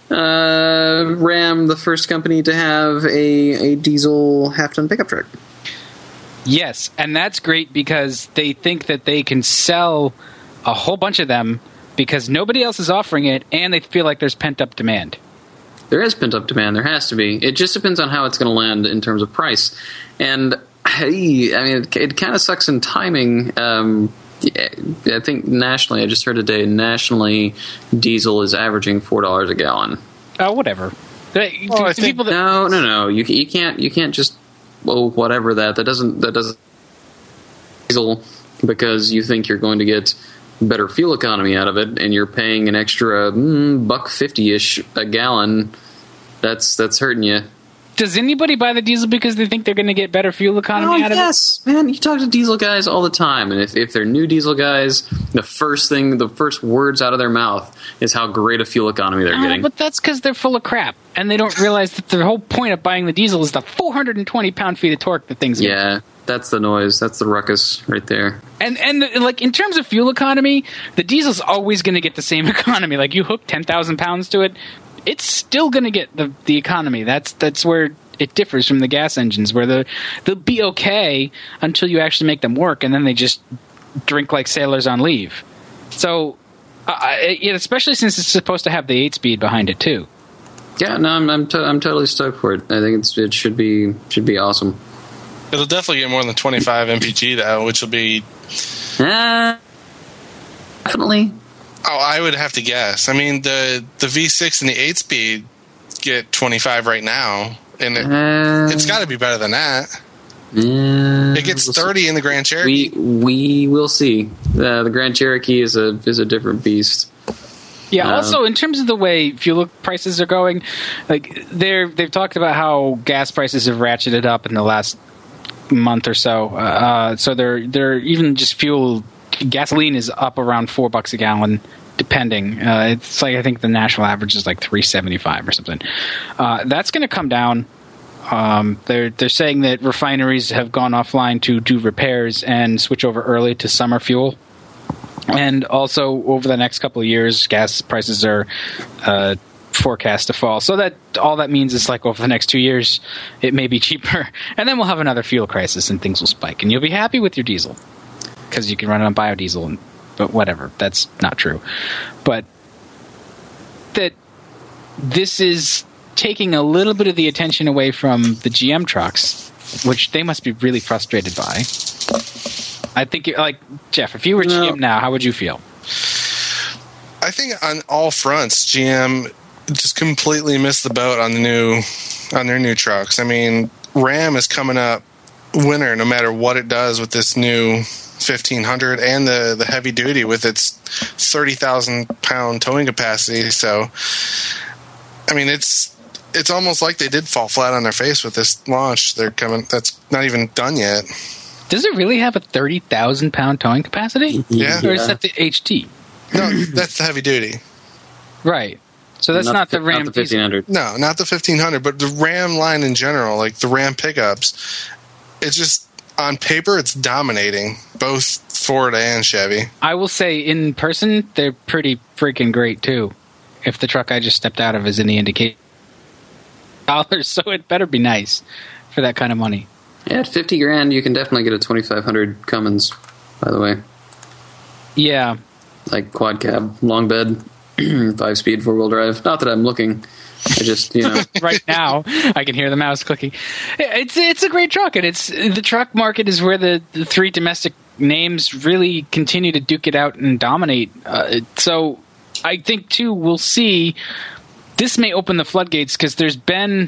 Speaker 2: Ram the first company to have a diesel half-ton pickup truck.
Speaker 1: Yes, and that's great because they think that they can sell a whole bunch of them because nobody else is offering it, and they feel like there's pent-up demand.
Speaker 2: There is pent-up demand. There has to be. It just depends on how it's going to land in terms of price. And, it kind of sucks in timing. I think nationally, I just heard today, nationally, diesel is averaging $4 a gallon.
Speaker 1: Oh, whatever.
Speaker 2: No. You can't just... Well, whatever that doesn't diesel because you think you're going to get better fuel economy out of it, and you're paying an extra $1.50-ish a gallon. That's hurting you.
Speaker 1: Does anybody buy the diesel because they think they're going to get better fuel economy out of it?
Speaker 2: Yes, man. You talk to diesel guys all the time, and if they're new diesel guys, the first words out of their mouth is how great a fuel economy they're getting.
Speaker 1: But that's because they're full of crap, and they don't realize that the whole point of buying the diesel is the 420 pound-feet of torque that things get.
Speaker 2: Yeah, that's the noise. That's the ruckus right there.
Speaker 1: And in terms of fuel economy, the diesel's always going to get the same economy. Like, you hook 10,000 pounds to it, it's still going to get the economy. That's where it differs from the gas engines, where they'll be okay until you actually make them work, and then they just drink like sailors on leave. So, especially since it's supposed to have the 8-speed behind it too.
Speaker 2: Yeah, no, I'm totally stoked for it. I think it should be awesome.
Speaker 3: It'll definitely get more than 25 mpg though, which will be
Speaker 2: definitely.
Speaker 3: Oh, I would have to guess. I mean, the V6 and the 8-speed get 25 right now, and it's got to be better than that. It gets 30 in the Grand Cherokee.
Speaker 2: We will see. The Grand Cherokee is a different beast.
Speaker 1: Yeah. Also, in terms of the way fuel prices are going, like they've talked about how gas prices have ratcheted up in the last month or so. So they're even just gasoline is up around $4 a gallon, depending. It's like I think the national average is like $3.75 or something. That's going to come down. They're saying that refineries have gone offline to do repairs and switch over early to summer fuel. And also, over the next couple of years, gas prices are forecast to fall. So that all that means is like over the next 2 years, it may be cheaper. And then we'll have another fuel crisis and things will spike. And you'll be happy with your diesel because you can run it on biodiesel. But whatever, that's not true. But that this is taking a little bit of the attention away from the GM trucks, which they must be really frustrated by. I think, like, Jeff, if you were GM now, how would you feel?
Speaker 3: I think on all fronts, GM just completely missed the boat on their new trucks. I mean, Ram is coming up winner no matter what it does with this new 1500 and the heavy duty with its 30,000 pound towing capacity. So, I mean, it's almost like they did fall flat on their face with this launch. That's not even done yet.
Speaker 1: Does it really have a 30,000 pound towing capacity?
Speaker 3: Yeah.
Speaker 1: Or is that the HT?
Speaker 3: No, that's the heavy duty.
Speaker 1: Right. So that's not the Ram.
Speaker 2: Not the 1500.
Speaker 3: No, not the 1500, but the Ram line in general, like the Ram pickups. It's just, on paper, it's dominating both Ford and Chevy.
Speaker 1: I will say, in person, they're pretty freaking great, too. If the truck I just stepped out of is any indication. So it better be nice for that kind of money.
Speaker 2: Yeah, at $50,000, you can definitely get a 2500 Cummins, by the way.
Speaker 1: Yeah.
Speaker 2: Like quad cab, long bed, 5-speed 4-wheel drive. Not that I'm looking. I just,
Speaker 1: Right now, I can hear the mouse clicking. It's a great truck, and the truck market is where the three domestic names really continue to duke it out and dominate. So I think, too, we'll see. This may open the floodgates because there's been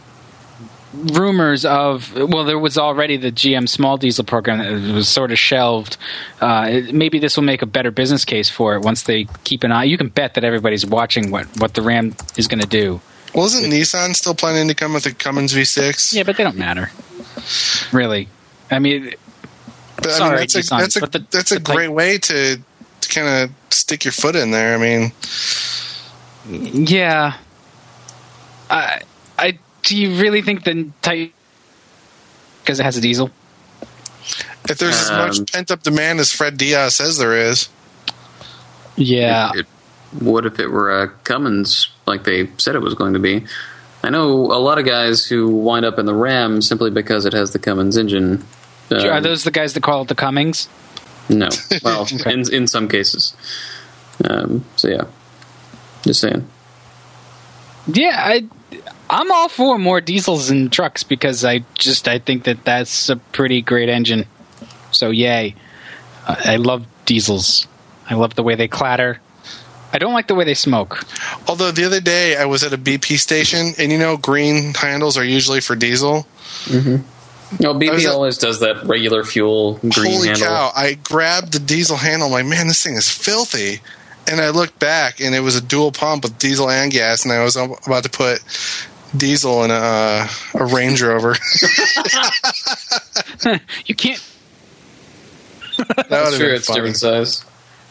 Speaker 1: rumors of, well, there was already the GM small diesel program that was sort of shelved. Maybe this will make a better business case for it once they keep an eye. You can bet that everybody's watching what the Ram is going to do.
Speaker 3: Well, isn't Nissan still planning to come with a Cummins V6?
Speaker 1: Yeah, but they don't matter. Really. I mean,
Speaker 3: but,
Speaker 1: sorry,
Speaker 3: that's a great way to kind of stick your foot in there. I mean,
Speaker 1: yeah. Do you really think the Titan, because it has a diesel?
Speaker 3: If there's as much pent-up demand as Fred Diaz says there is.
Speaker 1: Yeah.
Speaker 2: What if it were a Cummins like they said it was going to be? I know a lot of guys who wind up in the Ram simply because it has the Cummins engine.
Speaker 1: Are those the guys that call it the Cummings?
Speaker 2: No. Well, in some cases. So, yeah. Just saying.
Speaker 1: Yeah, I'm all for more diesels in trucks because I think that's a pretty great engine. So yay. I love diesels. I love the way they clatter. I don't like the way they smoke.
Speaker 3: Although the other day I was at a BP station, and green handles are usually for diesel.
Speaker 2: Mm-hmm. No, BP always does that regular fuel green
Speaker 3: holy
Speaker 2: handle.
Speaker 3: Holy cow, I grabbed the diesel handle, I'm like, man, this thing is filthy. And I looked back, and it was a dual pump with diesel and gas, and I was about to put diesel in a Range Rover.
Speaker 1: You can't.
Speaker 2: That's true, it's different size.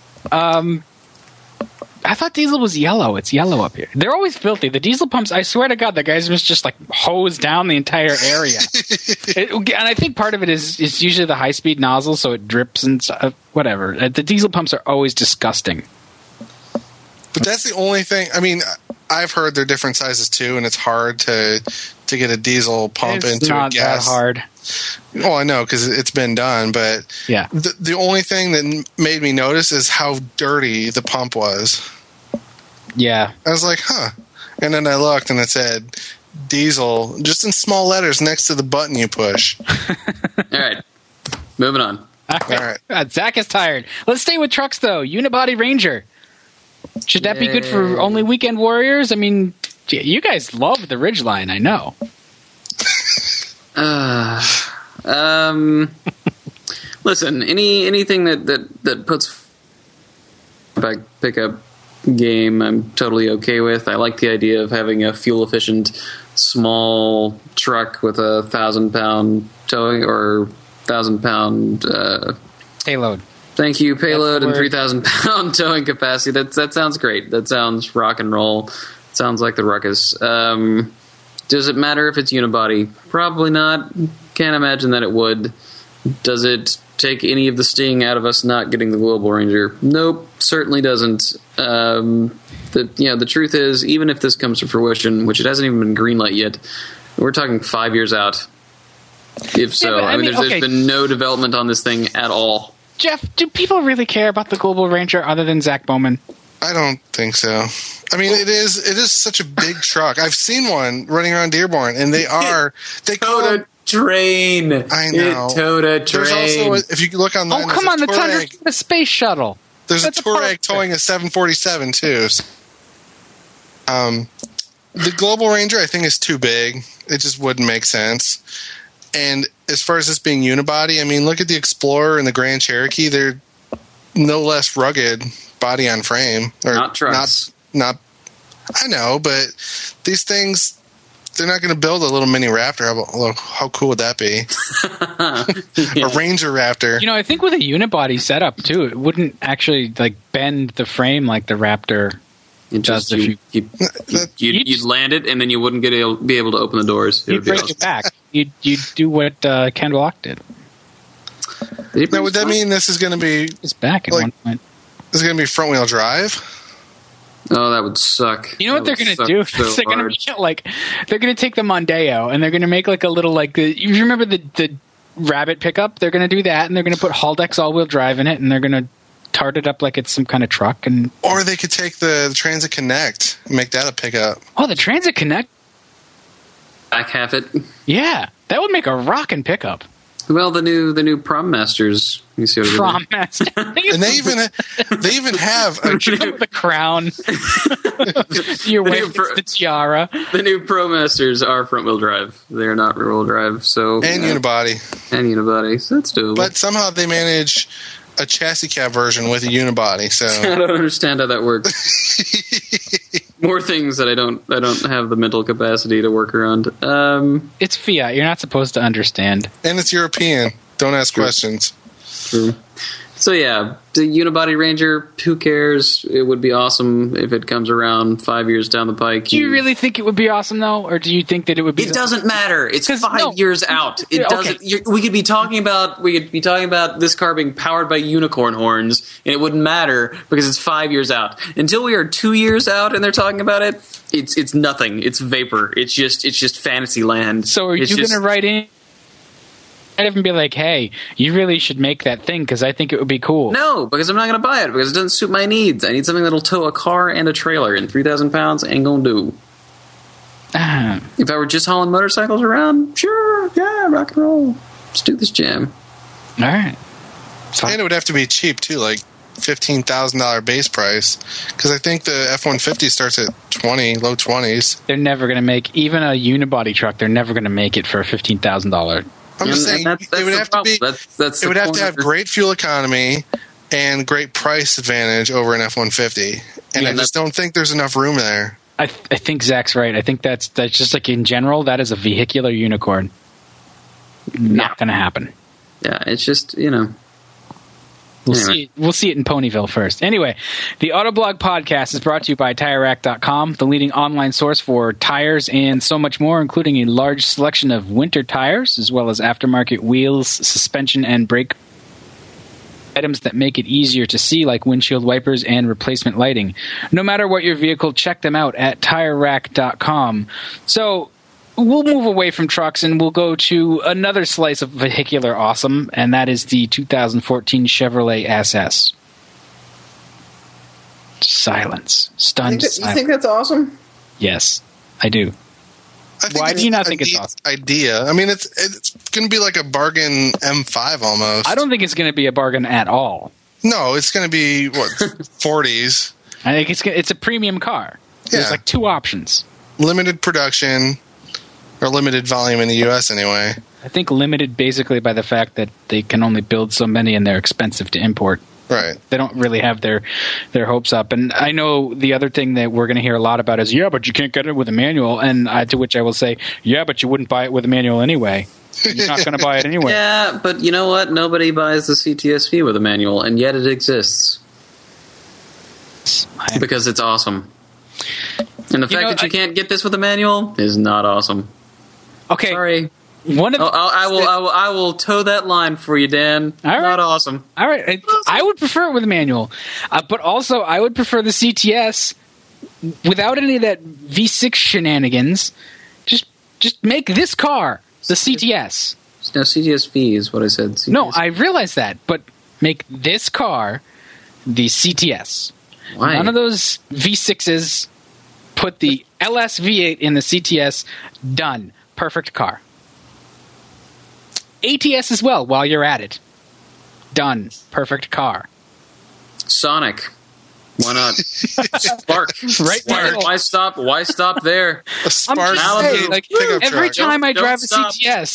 Speaker 1: I thought diesel was yellow. It's yellow up here. They're always filthy. The diesel pumps, I swear to God, the guys must just like hose down the entire area. And I think part of it is usually the high-speed nozzle, so it drips and whatever. The diesel pumps are always disgusting.
Speaker 3: But that's the only thing. I mean, I've heard they're different sizes too, and it's hard to get a diesel pump into a gas.
Speaker 1: It's not that hard.
Speaker 3: Well, I know because it's been done, but
Speaker 1: yeah.
Speaker 3: The only thing that made me notice is how dirty the pump was.
Speaker 1: Yeah.
Speaker 3: I was like, huh. And then I looked, and it said diesel, just in small letters next to the button you push.
Speaker 2: All right, moving on.
Speaker 1: All right. Zach is tired. Let's stay with trucks, though. Unibody Ranger. Should that be good for only weekend warriors? I mean, you guys love the Ridgeline, I know.
Speaker 2: Listen, anything that puts back pickup game, I'm totally okay with. I like the idea of having a fuel efficient small truck with 1,000-pound towing or 1,000-pound
Speaker 1: payload.
Speaker 2: Thank you, payload and 3,000-pound towing capacity. That sounds great. That sounds rock and roll. Sounds like the Ruckus. Does it matter if it's unibody? Probably not. Can't imagine that it would. Does it take any of the sting out of us not getting the Global Ranger? Nope, certainly doesn't. The truth is, even if this comes to fruition, which it hasn't even been greenlit yet, we're talking 5 years out. If so,
Speaker 1: yeah,
Speaker 2: there's been no development on this thing at all.
Speaker 1: Jeff, do people really care about the Global Ranger other than Zach Bowman?
Speaker 3: I don't think so. I mean, it is such a big truck. I've seen one running around Dearborn, and they call
Speaker 2: a train.
Speaker 3: I know.
Speaker 2: It towed a train.
Speaker 3: There's also, if you look online,
Speaker 1: oh, come on, the Tundra's a space shuttle.
Speaker 3: There's a Touareg towing a 747 too. The Global Ranger, I think, is too big. It just wouldn't make sense. And as far as this being unibody, I mean, look at the Explorer and the Grand Cherokee. They're no less rugged body on frame.
Speaker 2: Not trucks.
Speaker 3: Not. I know, but these things, they're not going to build a little mini Raptor. How cool would that be?
Speaker 2: Yeah.
Speaker 3: A Ranger Raptor.
Speaker 1: You know, I think with a unibody setup too, it wouldn't actually bend the frame like the Raptor.
Speaker 2: It does. You'd land it, and then you wouldn't be able to open the doors.
Speaker 1: You'd bring it back. You'd do what Ken Block did.
Speaker 3: Now, would that mean this is going to be?
Speaker 1: It's back at one point.
Speaker 3: Is it going to be front wheel drive?
Speaker 2: Oh, that would suck.
Speaker 1: You know what they're going to do?
Speaker 2: So
Speaker 1: they're going to they're going to take the Mondeo and they're going to make a little you remember the Rabbit pickup? They're going to do that, and they're going to put Haldex all wheel drive in it, and they're going to tart it up like it's some kind of truck.
Speaker 3: Or they could take the Transit Connect and make that a pickup.
Speaker 1: Oh, the Transit Connect.
Speaker 2: Back half it.
Speaker 1: Yeah, that would make a rockin' pickup.
Speaker 2: Well, the new Prom Masters. You see what
Speaker 1: Prom Master.
Speaker 3: And they even have
Speaker 1: the crown. Your wife gets the tiara.
Speaker 2: The new Pro Masters are front wheel drive. They are not rear wheel drive. So
Speaker 3: unibody.
Speaker 2: So that's doable.
Speaker 3: But somehow they manage a chassis cab version with a unibody. So
Speaker 2: I don't understand how that works. More things that I don't have the mental capacity to work around.
Speaker 1: It's Fiat. You're not supposed to understand.
Speaker 3: And it's European. Don't ask questions.
Speaker 2: True. So yeah, the unibody Ranger, who cares? It would be awesome if it comes around 5 years down the pike.
Speaker 1: Do you really think it would be awesome, though? Or do you think that it would be...
Speaker 2: It doesn't matter. It's 5 years out. It doesn't... We could be talking about this car being powered by unicorn horns, and it wouldn't matter because it's 5 years out. Until we are 2 years out and they're talking about it, it's nothing. It's vapor. It's just fantasy land.
Speaker 1: So are you going to write in and be like, hey, you really should make that thing because I think it would be cool?
Speaker 2: No, because I'm not going to buy it because it doesn't suit my needs. I need something that'll tow a car and a trailer, and 3,000 pounds ain't going to do. If I were just hauling motorcycles around, sure, yeah, rock and roll. Let's do this jam.
Speaker 1: All right.
Speaker 3: And it would have to be cheap, too, like $15,000 base price, because I think the F-150 starts at low 20s.
Speaker 1: They're never going to make, even a unibody truck, they're never going to make it for a $15,000.
Speaker 3: I'm just saying, it would have to be. It would have to have great fuel economy and great price advantage over an F-150, and I just don't think there's enough room there.
Speaker 1: I think Zach's right. I think that's just like in general, that is a vehicular unicorn. Not going to happen.
Speaker 2: Yeah, it's just
Speaker 1: We'll see it in Ponyville first. Anyway, the Autoblog podcast is brought to you by TireRack.com, the leading online source for tires and so much more, including a large selection of winter tires, as well as aftermarket wheels, suspension, and brake items that make it easier to see, like windshield wipers and replacement lighting. No matter what your vehicle, check them out at TireRack.com. So we'll move away from trucks and we'll go to another slice of vehicular awesome, and that is the 2014 Chevrolet SS. Silence. Stunned silence.
Speaker 2: You think that's awesome?
Speaker 1: Yes, I do. Why do you not think it's awesome?
Speaker 3: Idea. I mean, it's going to be like a bargain M5 almost.
Speaker 1: I don't think it's going to be a bargain at all.
Speaker 3: No, it's going to be, 40s.
Speaker 1: I think it's a premium car. There's
Speaker 3: Yeah.
Speaker 1: like two options.
Speaker 3: Limited production, or limited volume in the U.S. anyway.
Speaker 1: I think limited basically by the fact that they can only build so many and they're expensive to import.
Speaker 3: Right.
Speaker 1: They don't really have their hopes up. And I know the other thing that we're going to hear a lot about is, yeah, but you can't get it with a manual. And to which I will say, yeah, but you wouldn't buy it with a manual anyway. You're not going to buy it anyway.
Speaker 2: Yeah, but you know what? Nobody buys the CTS-V with a manual, and yet it exists. Because it's awesome. And the fact that you can't get this with a manual is not awesome.
Speaker 1: Okay.
Speaker 2: Sorry.
Speaker 1: I
Speaker 2: will toe that line for you, Dan.
Speaker 1: All right.
Speaker 2: Not awesome.
Speaker 1: All right. I would prefer it with a manual. But also, I would prefer the CTS without any of that V6 shenanigans. Just make this car the CTS.
Speaker 2: No, CTS-V is what I said. CTS-V.
Speaker 1: No, I realize that. But make this car the CTS.
Speaker 2: Why?
Speaker 1: None of those V6s. Put the LS V8 in the CTS. Done. Perfect car. ATS as well while you're at it. Done. Perfect car.
Speaker 2: Sonic. Why not? Spark.
Speaker 1: Right there.
Speaker 2: Why stop there?
Speaker 3: A Spark
Speaker 2: saying,
Speaker 1: like,
Speaker 3: pickup
Speaker 1: every
Speaker 3: truck.
Speaker 1: time I
Speaker 2: Don't
Speaker 1: drive
Speaker 2: stop.
Speaker 1: a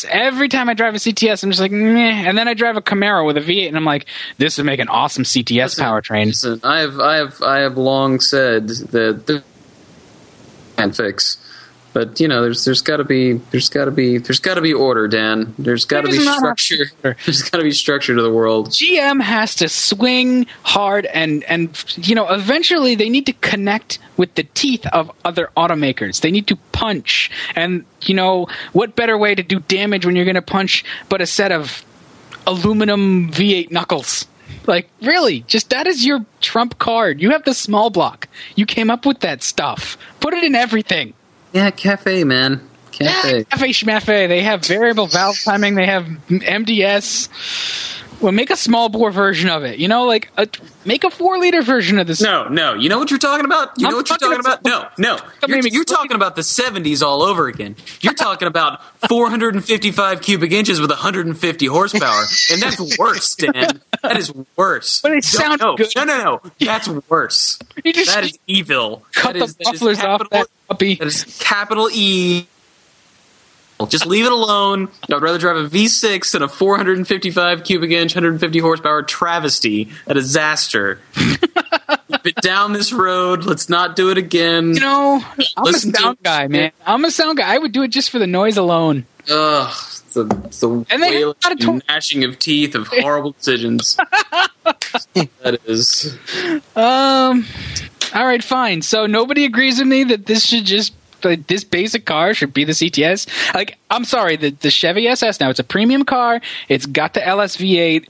Speaker 1: CTS, I'm just like, meh. And then I drive a Camaro with a V8, and I'm like, this would make an awesome CTS powertrain.
Speaker 2: Listen, I have long said that the can't fix. But you know, there's got to be order, Dan. There's got to be structure. There's got to be structure to the world.
Speaker 1: GM has to swing hard, and you know, eventually they need to connect with the teeth of other automakers. They need to punch, and you know, what better way to do damage when you're going to punch but a set of aluminum V8 knuckles? Like, really, just that is your trump card. You have the small block. You came up with that stuff. Put it in everything.
Speaker 2: Yeah, cafe, man. Cafe.
Speaker 1: Yeah, cafe schmafe. They have variable valve timing. They have MDS. Well, make a small bore version of it. You know, like make a 4-liter version of this.
Speaker 2: No. You know what you're talking about? You know what you're talking about? No. You're talking about the 70s all over again. You're talking about 455 cubic inches with 150 horsepower. And that's worse, Dan. That is worse.
Speaker 1: But it sounds good.
Speaker 2: No. That's worse. That is evil.
Speaker 1: Cut the mufflers off that puppy.
Speaker 2: That is capital E. Just leave it alone. I'd rather drive a V6 than a 455 cubic inch, 150 horsepower travesty, a disaster. Keep it down this road. Let's not do it again.
Speaker 1: You know, I'm a sound guy, man. I'm a sound guy. I would do it just for the noise alone.
Speaker 2: Ugh. The
Speaker 1: And they
Speaker 2: wailing
Speaker 1: have a
Speaker 2: and gnashing of teeth of horrible decisions. That is.
Speaker 1: All right, fine. So nobody agrees with me that this should just. This basic car should be the CTS. Like, I'm sorry, the Chevy SS now, it's a premium car. It's got the LS V8.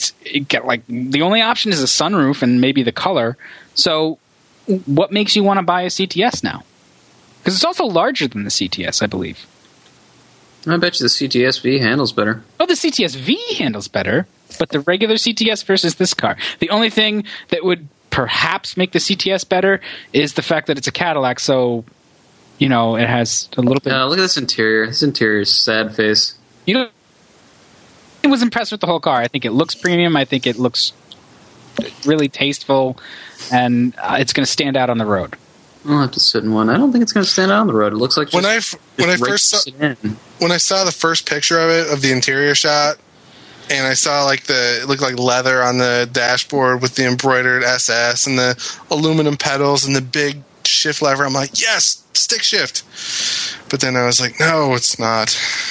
Speaker 1: The only option is a sunroof and maybe the color. So what makes you want to buy a CTS now? Because it's also larger than the CTS, I believe.
Speaker 2: I bet you the CTS-V handles better.
Speaker 1: Oh, the CTS-V handles better, but the regular CTS versus this car. The only thing that would perhaps make the CTS better is the fact that it's a Cadillac, so... You know, it has a little bit...
Speaker 2: look at this interior. This interior is sad face.
Speaker 1: You know, I was impressed with the whole car. I think it looks premium. I think it looks really tasteful. And it's going to stand out on the road.
Speaker 2: I'll have to sit in one. I don't think it's going to stand out on the road. It looks like...
Speaker 3: When I saw the first picture of it, of the interior shot, and I saw it looked like leather on the dashboard with the embroidered SS and the aluminum pedals and the big shift lever, I'm like, yes, stick shift. But then I was like, no, it's not.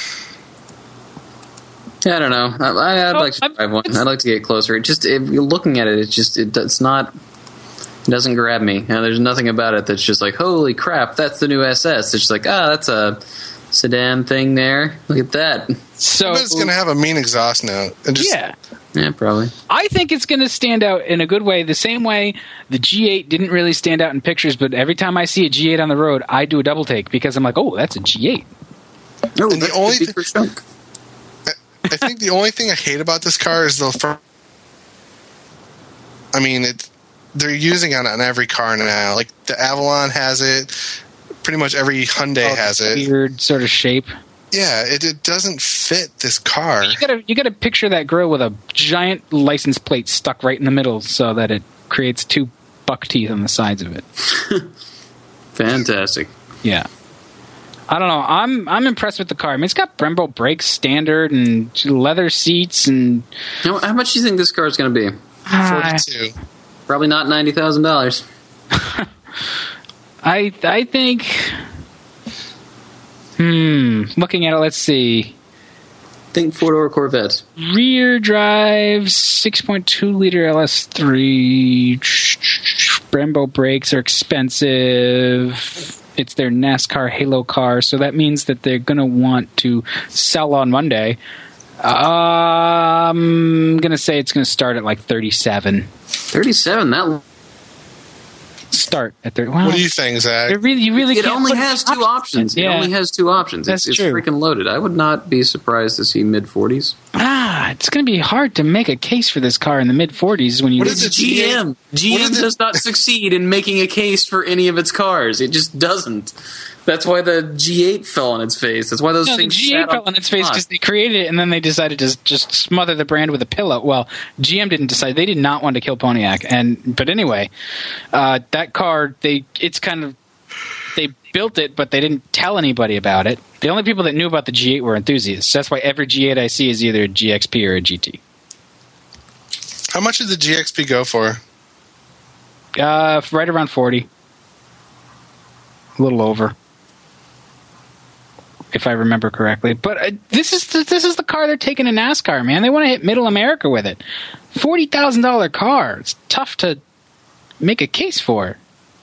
Speaker 2: Yeah, I don't know. I'd like to drive one. I'd like to get closer. If you're looking at it, it doesn't grab me. And there's nothing about it that's just like, holy crap, that's the new SS. It's just like, that's a sedan thing there. Look at that.
Speaker 1: So
Speaker 3: it's going to have a mean exhaust note.
Speaker 2: Yeah, probably.
Speaker 1: I think it's going to stand out in a good way, the same way the G8 didn't really stand out in pictures, but every time I see a G8 on the road, I do a double take because I'm like, oh, that's a G8.
Speaker 2: No,
Speaker 3: and I think the only thing I hate about this car is the front. I mean, they're using it on every car now. Like the Avalon has it, pretty much every Hyundai has it.
Speaker 1: Weird sort of shape.
Speaker 3: Yeah, it doesn't fit this car.
Speaker 1: You gotta picture that grill with a giant license plate stuck right in the middle so that it creates two buck teeth on the sides of it.
Speaker 2: Fantastic.
Speaker 1: Yeah. I don't know. I'm impressed with the car. I mean, it's got Brembo brakes standard and leather seats and.
Speaker 2: How much do you think this car is going to be?
Speaker 3: 42.
Speaker 2: Probably not $90,000.
Speaker 1: I think. Looking at it, let's see.
Speaker 2: Think four-door Corvette.
Speaker 1: Rear drive, 6.2 liter LS3. Brembo brakes are expensive. It's their NASCAR Halo car, so that means that they're going to want to sell on Monday. I'm going to say it's going to start at like 37.
Speaker 2: 37? That
Speaker 1: Start at 30. Wow.
Speaker 3: What do you think, Zach?
Speaker 1: You really
Speaker 2: it
Speaker 1: can't
Speaker 2: only
Speaker 1: put
Speaker 2: has two options.
Speaker 1: Yeah.
Speaker 2: It only has two options.
Speaker 1: That's
Speaker 2: it's
Speaker 1: true.
Speaker 2: freaking loaded. I would not be surprised to see mid-40s.
Speaker 1: It's going to be hard to make a case for this car in the mid-40s when you.
Speaker 3: What is it?
Speaker 2: GM. GM does not succeed in making a case for any of its cars. It just doesn't. That's why the G8 fell on its face. That's why those
Speaker 1: No, the
Speaker 2: things
Speaker 1: G8 fell on its face because they created it and then they decided to just smother the brand with a pillow. Well, GM didn't decide. They did not want to kill Pontiac. But anyway, that car, they built it, but they didn't tell anybody about it. The only people that knew about the G8 were enthusiasts. That's why every G8 I see is either a GXP or a GT.
Speaker 3: How much did the GXP go for?
Speaker 1: Right around 40. A little over. If I remember correctly. But this is the car they're taking to NASCAR, man. They want to hit Middle America with it. $40,000 car. It's tough to make a case for.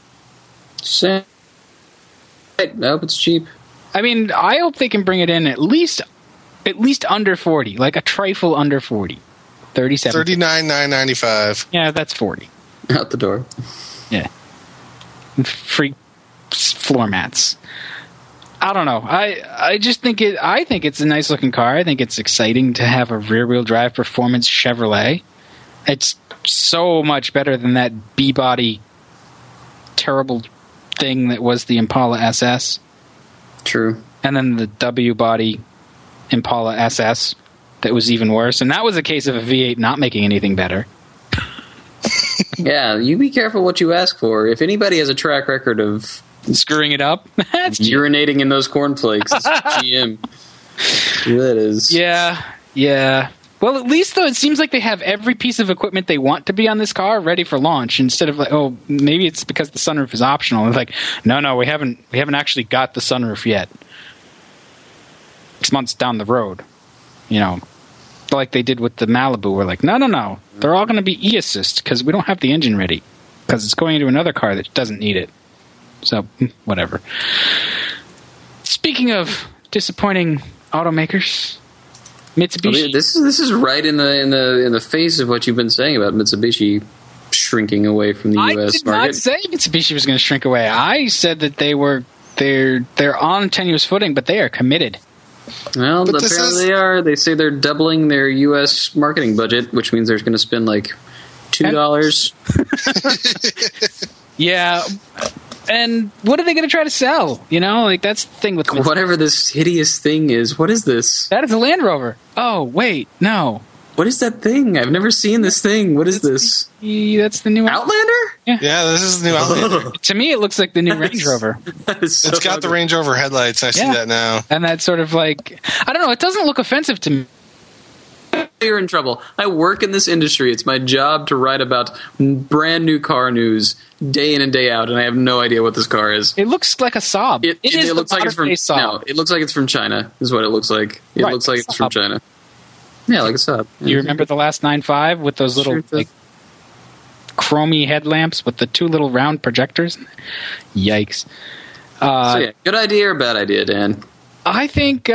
Speaker 2: Nope, it's cheap.
Speaker 1: I mean, I hope they can bring it in at least under 40, like a trifle under 40. 37.
Speaker 3: $39,995.
Speaker 1: Yeah, that's 40.
Speaker 2: Out the door.
Speaker 1: Yeah. Free floor mats. I don't know. I just think it's a nice looking car. I think it's exciting to have a rear wheel drive performance Chevrolet. It's so much better than that B body terrible thing that was the Impala SS.
Speaker 2: True.
Speaker 1: And then the W body Impala SS that was even worse. And that was a case of a V8 not making anything better.
Speaker 2: Yeah, you be careful what you ask for. If anybody has a track record of
Speaker 1: screwing it up, that's
Speaker 2: urinating in those cornflakes, it's GM. That is.
Speaker 1: Yeah. Well, at least though, it seems like they have every piece of equipment they want to be on this car ready for launch. Instead of like, oh, maybe it's because the sunroof is optional. It's like, no, we haven't actually got the sunroof yet. 6 months down the road, like they did with the Malibu. We're like, no, they're all going to be e-assist because we don't have the engine ready because it's going into another car that doesn't need it. So whatever. Speaking of disappointing automakers. Mitsubishi.
Speaker 2: This is right in the face of what you've been saying about Mitsubishi shrinking away from the U.S. market.
Speaker 1: I did not say Mitsubishi was going to shrink away. I said that they're on tenuous footing, but they are committed.
Speaker 2: Well, apparently they are. They say they're doubling their U.S. marketing budget, which means they're going to spend like $2.
Speaker 1: Yeah. And what are they going to try to sell? That's the thing with Mitsubishi.
Speaker 2: Whatever this hideous thing is. What is this?
Speaker 1: That is a Land Rover. Oh, wait, no.
Speaker 2: What is that thing? I've never seen this thing. What is this?
Speaker 1: That's the new
Speaker 2: Outlander?
Speaker 3: Yeah, this is the new Outlander.
Speaker 1: To me, it looks like the new Range Rover.
Speaker 3: It's got the Range Rover headlights. I see that now.
Speaker 1: And that sort of like, I don't know, it doesn't look offensive to me.
Speaker 2: You're in trouble. I work in this industry. It's my job to write about brand new car news day in and day out, and I have no idea what this car is.
Speaker 1: It looks like a Saab.
Speaker 2: It looks like it's from Saab. No, it looks like it's from China. Is what it looks like. It looks like it's from China. Yeah, like a Saab.
Speaker 1: You remember the last 9.5 with those little chromy headlamps with the two little round projectors? Yikes!
Speaker 2: Good idea or bad idea, Dan?
Speaker 1: I think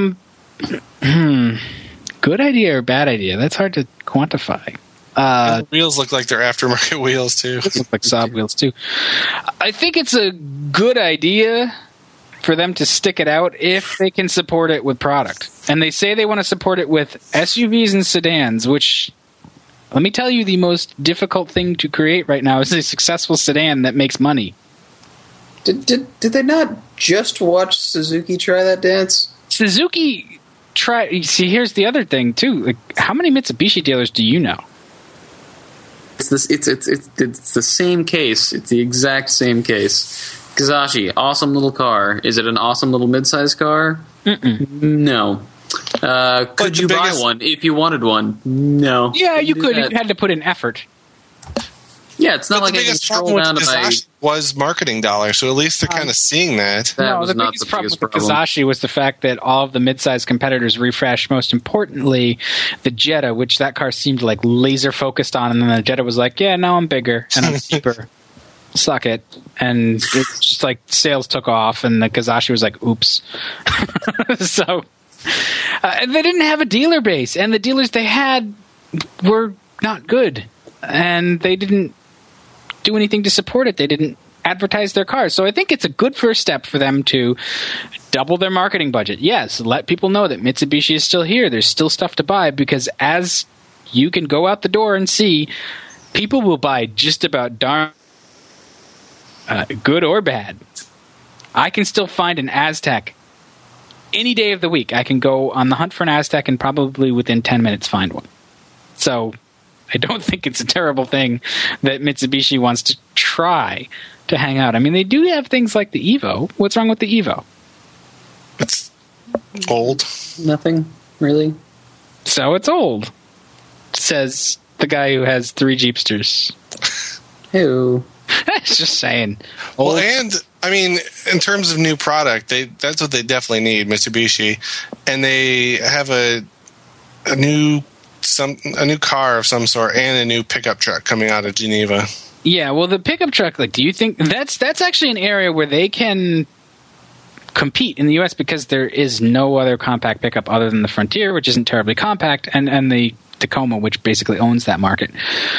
Speaker 1: good idea or bad idea. That's hard to quantify.
Speaker 3: The wheels look like they're aftermarket wheels too.
Speaker 1: Look like Saab wheels too. I think it's a good idea for them to stick it out if they can support it with product. And they say they want to support it with SUVs and sedans, which, let me tell you, the most difficult thing to create right now is a successful sedan that makes money.
Speaker 2: Did they not just watch Suzuki try that dance?
Speaker 1: Suzuki try. See, here's the other thing too. Like, how many Mitsubishi dealers do you know?
Speaker 2: It's the same case. It's the exact same case. Kizashi, awesome little car. Is it an awesome little mid-sized car? No. Could you buy one if you wanted one? No.
Speaker 1: Yeah, you could. You had to put in effort.
Speaker 2: Yeah, it's not
Speaker 3: But
Speaker 2: like
Speaker 3: the
Speaker 2: I can
Speaker 3: biggest
Speaker 2: stroll
Speaker 3: problem
Speaker 2: down
Speaker 3: with
Speaker 2: to my...
Speaker 3: Kizashi was marketing dollars, so at least they're kind of seeing that.
Speaker 2: That was
Speaker 1: the
Speaker 2: not
Speaker 1: biggest
Speaker 2: the
Speaker 1: problem
Speaker 2: biggest
Speaker 1: with the
Speaker 2: problem.
Speaker 1: Kizashi was the fact that all of the mid-sized competitors refreshed. Most importantly, the Jetta, which that car seemed like laser focused on, and then the Jetta was like, "Yeah, no, I'm bigger and I'm cheaper. Suck it." And it's just like sales took off, and the Kizashi was like, "Oops." So and they didn't have a dealer base, and the dealers they had were not good, and they didn't do anything to support it. They didn't advertise their cars. So I think it's a good first step for them to double their marketing budget. Yes, let people know that Mitsubishi is still here. There's still stuff to buy, because as you can go out the door and see, people will buy just about darn good or bad. I can still find an Aztek any day of the week. I can go on the hunt for an Aztek and probably within 10 minutes find one. So I don't think it's a terrible thing that Mitsubishi wants to try to hang out. I mean, they do have things like the Evo. What's wrong with the Evo?
Speaker 3: It's old.
Speaker 2: Nothing, really.
Speaker 1: So it's old, says the guy who has 3 Jeepsters.
Speaker 2: Who?
Speaker 1: Just saying.
Speaker 3: Well, and I mean, in terms of new product, that's what they definitely need, Mitsubishi, and they have a new car of some sort and a new pickup truck coming out of Geneva.
Speaker 1: Yeah, well, the pickup truck, like, do you think that's actually an area where they can compete in the U.S. because there is no other compact pickup other than the Frontier, which isn't terribly compact, and the Tacoma, which basically owns that market.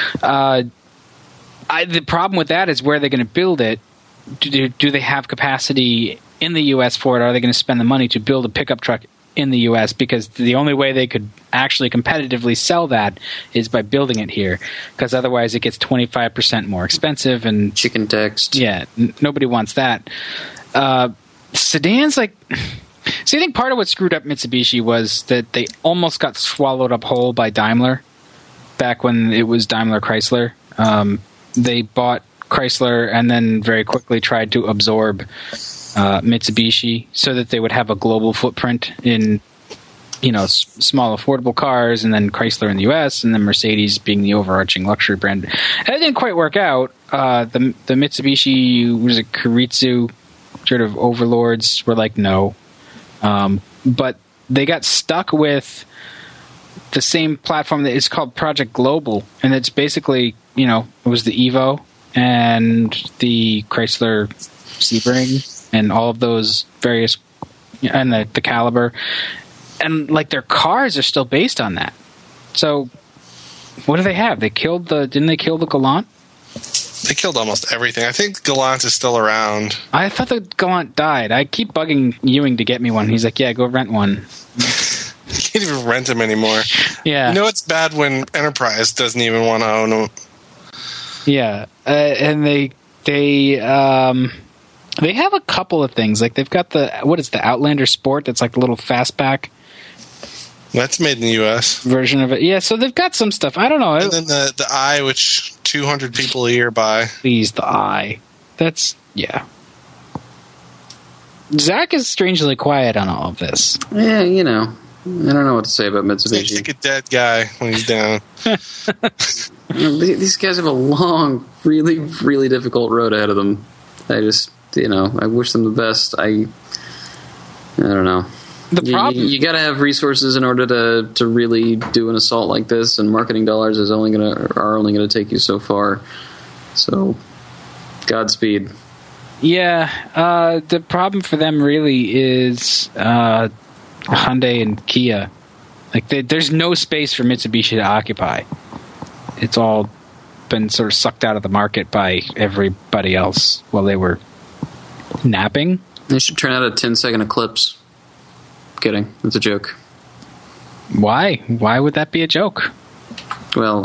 Speaker 1: The problem with that is where they're going to build it. Do they have capacity in the U.S. for it? Are they going to spend the money to build a pickup truck in the U.S.? Because the only way they could actually competitively sell that is by building it here, because otherwise it gets 25% more expensive. And
Speaker 2: Chicken text.
Speaker 1: Yeah, nobody wants that. Sedans, like... See, I think part of what screwed up Mitsubishi was that they almost got swallowed up whole by Daimler back when it was Daimler Chrysler. They bought Chrysler and then very quickly tried to absorb Mitsubishi so that they would have a global footprint in, small affordable cars, and then Chrysler in the U.S., and then Mercedes being the overarching luxury brand. And it didn't quite work out. The Mitsubishi, was it Keiretsu, sort of overlords were like, no. But they got stuck with the same platform that is called Project Global, and it's basically, it was the Evo and the Chrysler Sebring and all of those various, and the Caliber, and like their cars are still based on that. So what do they have? Didn't they kill the Galant?
Speaker 3: They killed almost everything. I think Galant is still around.
Speaker 1: I thought the Galant died. I keep bugging Ewing to get me one. He's like, yeah, go rent one.
Speaker 3: You can't even rent them anymore.
Speaker 1: Yeah.
Speaker 3: It's bad when Enterprise doesn't even want to own them.
Speaker 1: Yeah, and they have a couple of things. Like they've got the Outlander Sport that's like a little fastback.
Speaker 3: That's made in the U.S.
Speaker 1: version of it. Yeah, so they've got some stuff. I don't know.
Speaker 3: And then the I, which 200 people a year buy.
Speaker 1: Please, the I. That's, yeah. Zach is strangely quiet on all of this.
Speaker 2: Yeah, I don't know what to say about Mitsubishi.
Speaker 3: He's like a dead guy when he's down.
Speaker 2: These guys have a long, really, really difficult road ahead of them. I just, I wish them the best. I don't know.
Speaker 1: The problem,
Speaker 2: you got to have resources in order to really do an assault like this, and marketing dollars are only going to take you so far. So, Godspeed.
Speaker 1: Yeah, the problem for them really is Hyundai and Kia. Like, there's no space for Mitsubishi to occupy. It's all been sort of sucked out of the market by everybody else while they were napping.
Speaker 2: They should turn out a 10-second eclipse. Kidding. It's a joke.
Speaker 1: Why? Why would that be a joke?
Speaker 2: Well,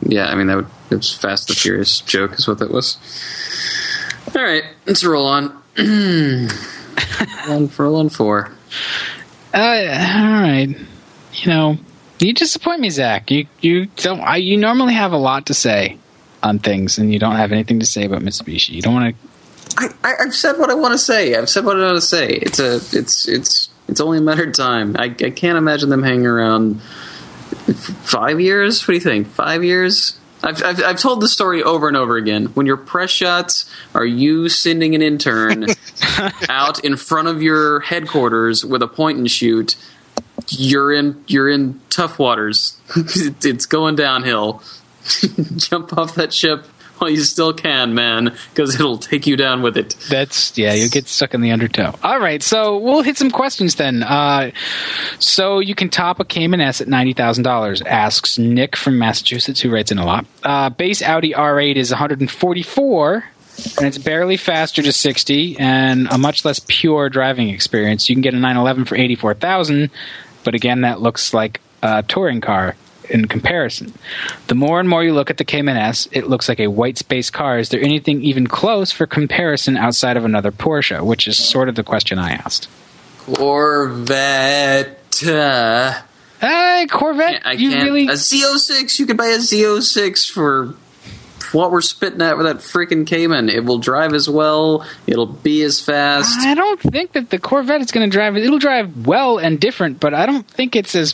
Speaker 2: it was Fast and Furious joke is what that was. All right, let's roll on. Roll 4.
Speaker 1: All right. You know, you disappoint me, Zach. You don't. You normally have a lot to say on things, and you don't have anything to say about Mitsubishi. You don't want
Speaker 2: to. I've said what I want to say. I've said what I want to say. It's only a matter of time. I can't imagine them hanging around 5 years. What do you think? 5 years? I've told this story over and over again. When your press shots are you sending an intern out in front of your headquarters with a point and shoot, you're in tough waters. It's going downhill. Jump off that ship while you still can, man, because it'll take you down with it.
Speaker 1: You'll get stuck in the undertow. All right, so we'll hit some questions then. So you can top a Cayman S at $90,000, asks Nick from Massachusetts, who writes in a lot. Base Audi R8 is $144,000, and it's barely faster to 60 and a much less pure driving experience. You can get a 911 for $84,000, but again, that looks like a touring car in comparison. The more and more you look at the Cayman S, it looks like a white space car. Is there anything even close for comparison outside of another Porsche? Which is sort of the question I asked.
Speaker 2: Corvette.
Speaker 1: Corvette?
Speaker 2: A Z06. You could buy a Z06 for what we're spitting at with that freaking Cayman. It will drive as well. It'll be as fast.
Speaker 1: I don't think that the Corvette is going to drive. It'll drive well and different, but I don't think it's as...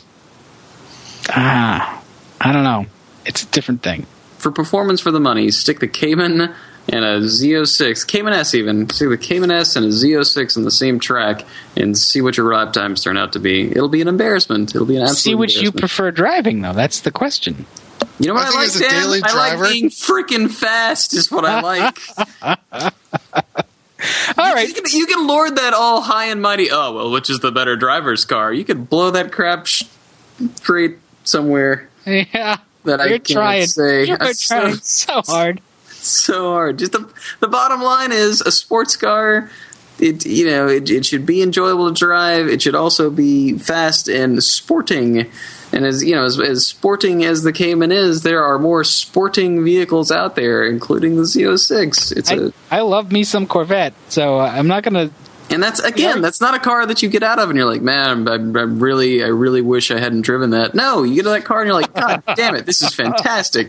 Speaker 1: I don't know. It's a different thing.
Speaker 2: For performance for the money, stick the Cayman and a Z06, Cayman S even, stick the Cayman S and a Z06 on the same track and see what your lap times turn out to be. It'll be an embarrassment. It'll be an absolute
Speaker 1: See which you prefer driving, though. That's the question.
Speaker 2: You know what I like, Dan? I like being freaking fast is what I like.
Speaker 1: All right.
Speaker 2: You can lord that all high and mighty, oh, well, which is the better driver's car? You could blow that crap straight somewhere.
Speaker 1: Yeah.
Speaker 2: That I can't say.
Speaker 1: You're trying so hard.
Speaker 2: So hard. Just the bottom line is a sports car. It should be enjoyable to drive. It should also be fast and sporting. And as sporting as the Cayman is, there are more sporting vehicles out there, including the Z06.
Speaker 1: I love me some Corvette, so I'm not going to.
Speaker 2: And that's not a car that you get out of and you're like, man, I really wish I hadn't driven that. No, you get in that car and you're like, God damn it, this is fantastic.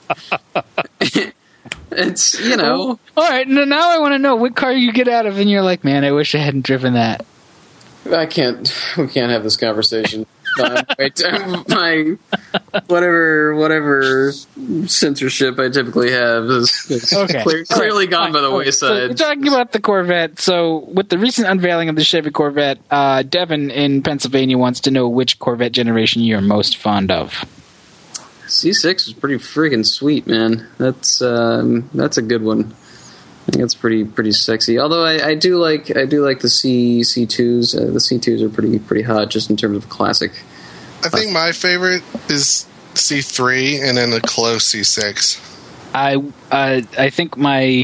Speaker 2: It's,
Speaker 1: all right, now I want to know what car you get out of and you're like, man, I wish I hadn't driven that.
Speaker 2: We can't have this conversation. My whatever censorship I typically have is clearly gone by the wayside.
Speaker 1: So we're talking about the Corvette. So with the recent unveiling of the Chevy Corvette, Devin in Pennsylvania wants to know which Corvette generation you're most fond of.
Speaker 2: C6 is pretty freaking sweet, man. That's a good one. I think it's pretty sexy. Although I do like the C2s. The C2s are pretty hot just in terms of classic.
Speaker 3: I think my favorite is C3 and then a close C6.
Speaker 1: I think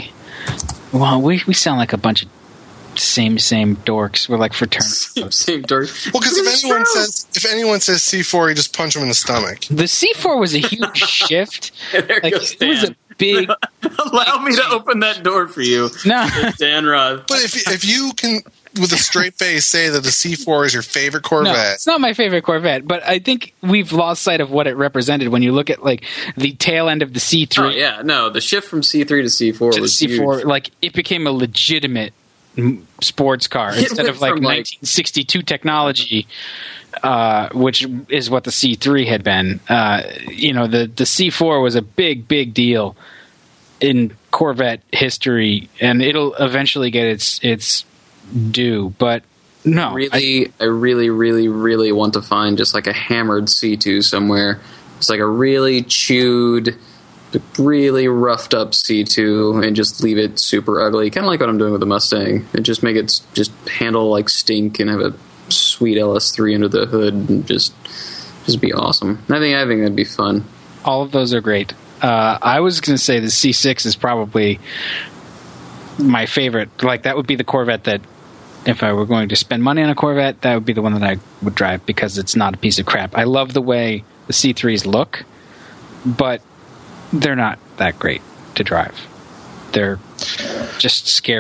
Speaker 1: we sound like a bunch of same dorks. We're like fraternity.
Speaker 2: Same dorks.
Speaker 3: Well, because if anyone says C4, you just punch them in the stomach.
Speaker 1: The C4 was a huge shift.
Speaker 2: It was a big. Allow me to open that door for you.
Speaker 1: No,
Speaker 2: Dan Roth.
Speaker 3: But if you can, with a straight face, say that the C4 is your favorite Corvette,
Speaker 1: no, it's not my favorite Corvette. But I think we've lost sight of what it represented when you look at like the tail end of the C3.
Speaker 2: Oh yeah, no, the shift from C3 to C4 was
Speaker 1: C4.
Speaker 2: Huge.
Speaker 1: Like it became a legitimate sports car instead of like 1962 technology. Which is what the C3 had been. The C4 was a big deal in Corvette history, and it'll eventually get its due. But no,
Speaker 2: I really want to find just like a hammered C2 somewhere. It's like a really chewed, really roughed up C2, and just leave it super ugly, kind of like what I'm doing with the Mustang, and just make it just handle like stink and have a sweet LS3 under the hood and just be awesome. I think that'd be fun.
Speaker 1: All of those are great. I was going to say the C6 is probably my favorite. Like that would be the Corvette that if I were going to spend money on a Corvette, that would be the one that I would drive because it's not a piece of crap. I love the way the C3s look, but they're not that great to drive. They're just scary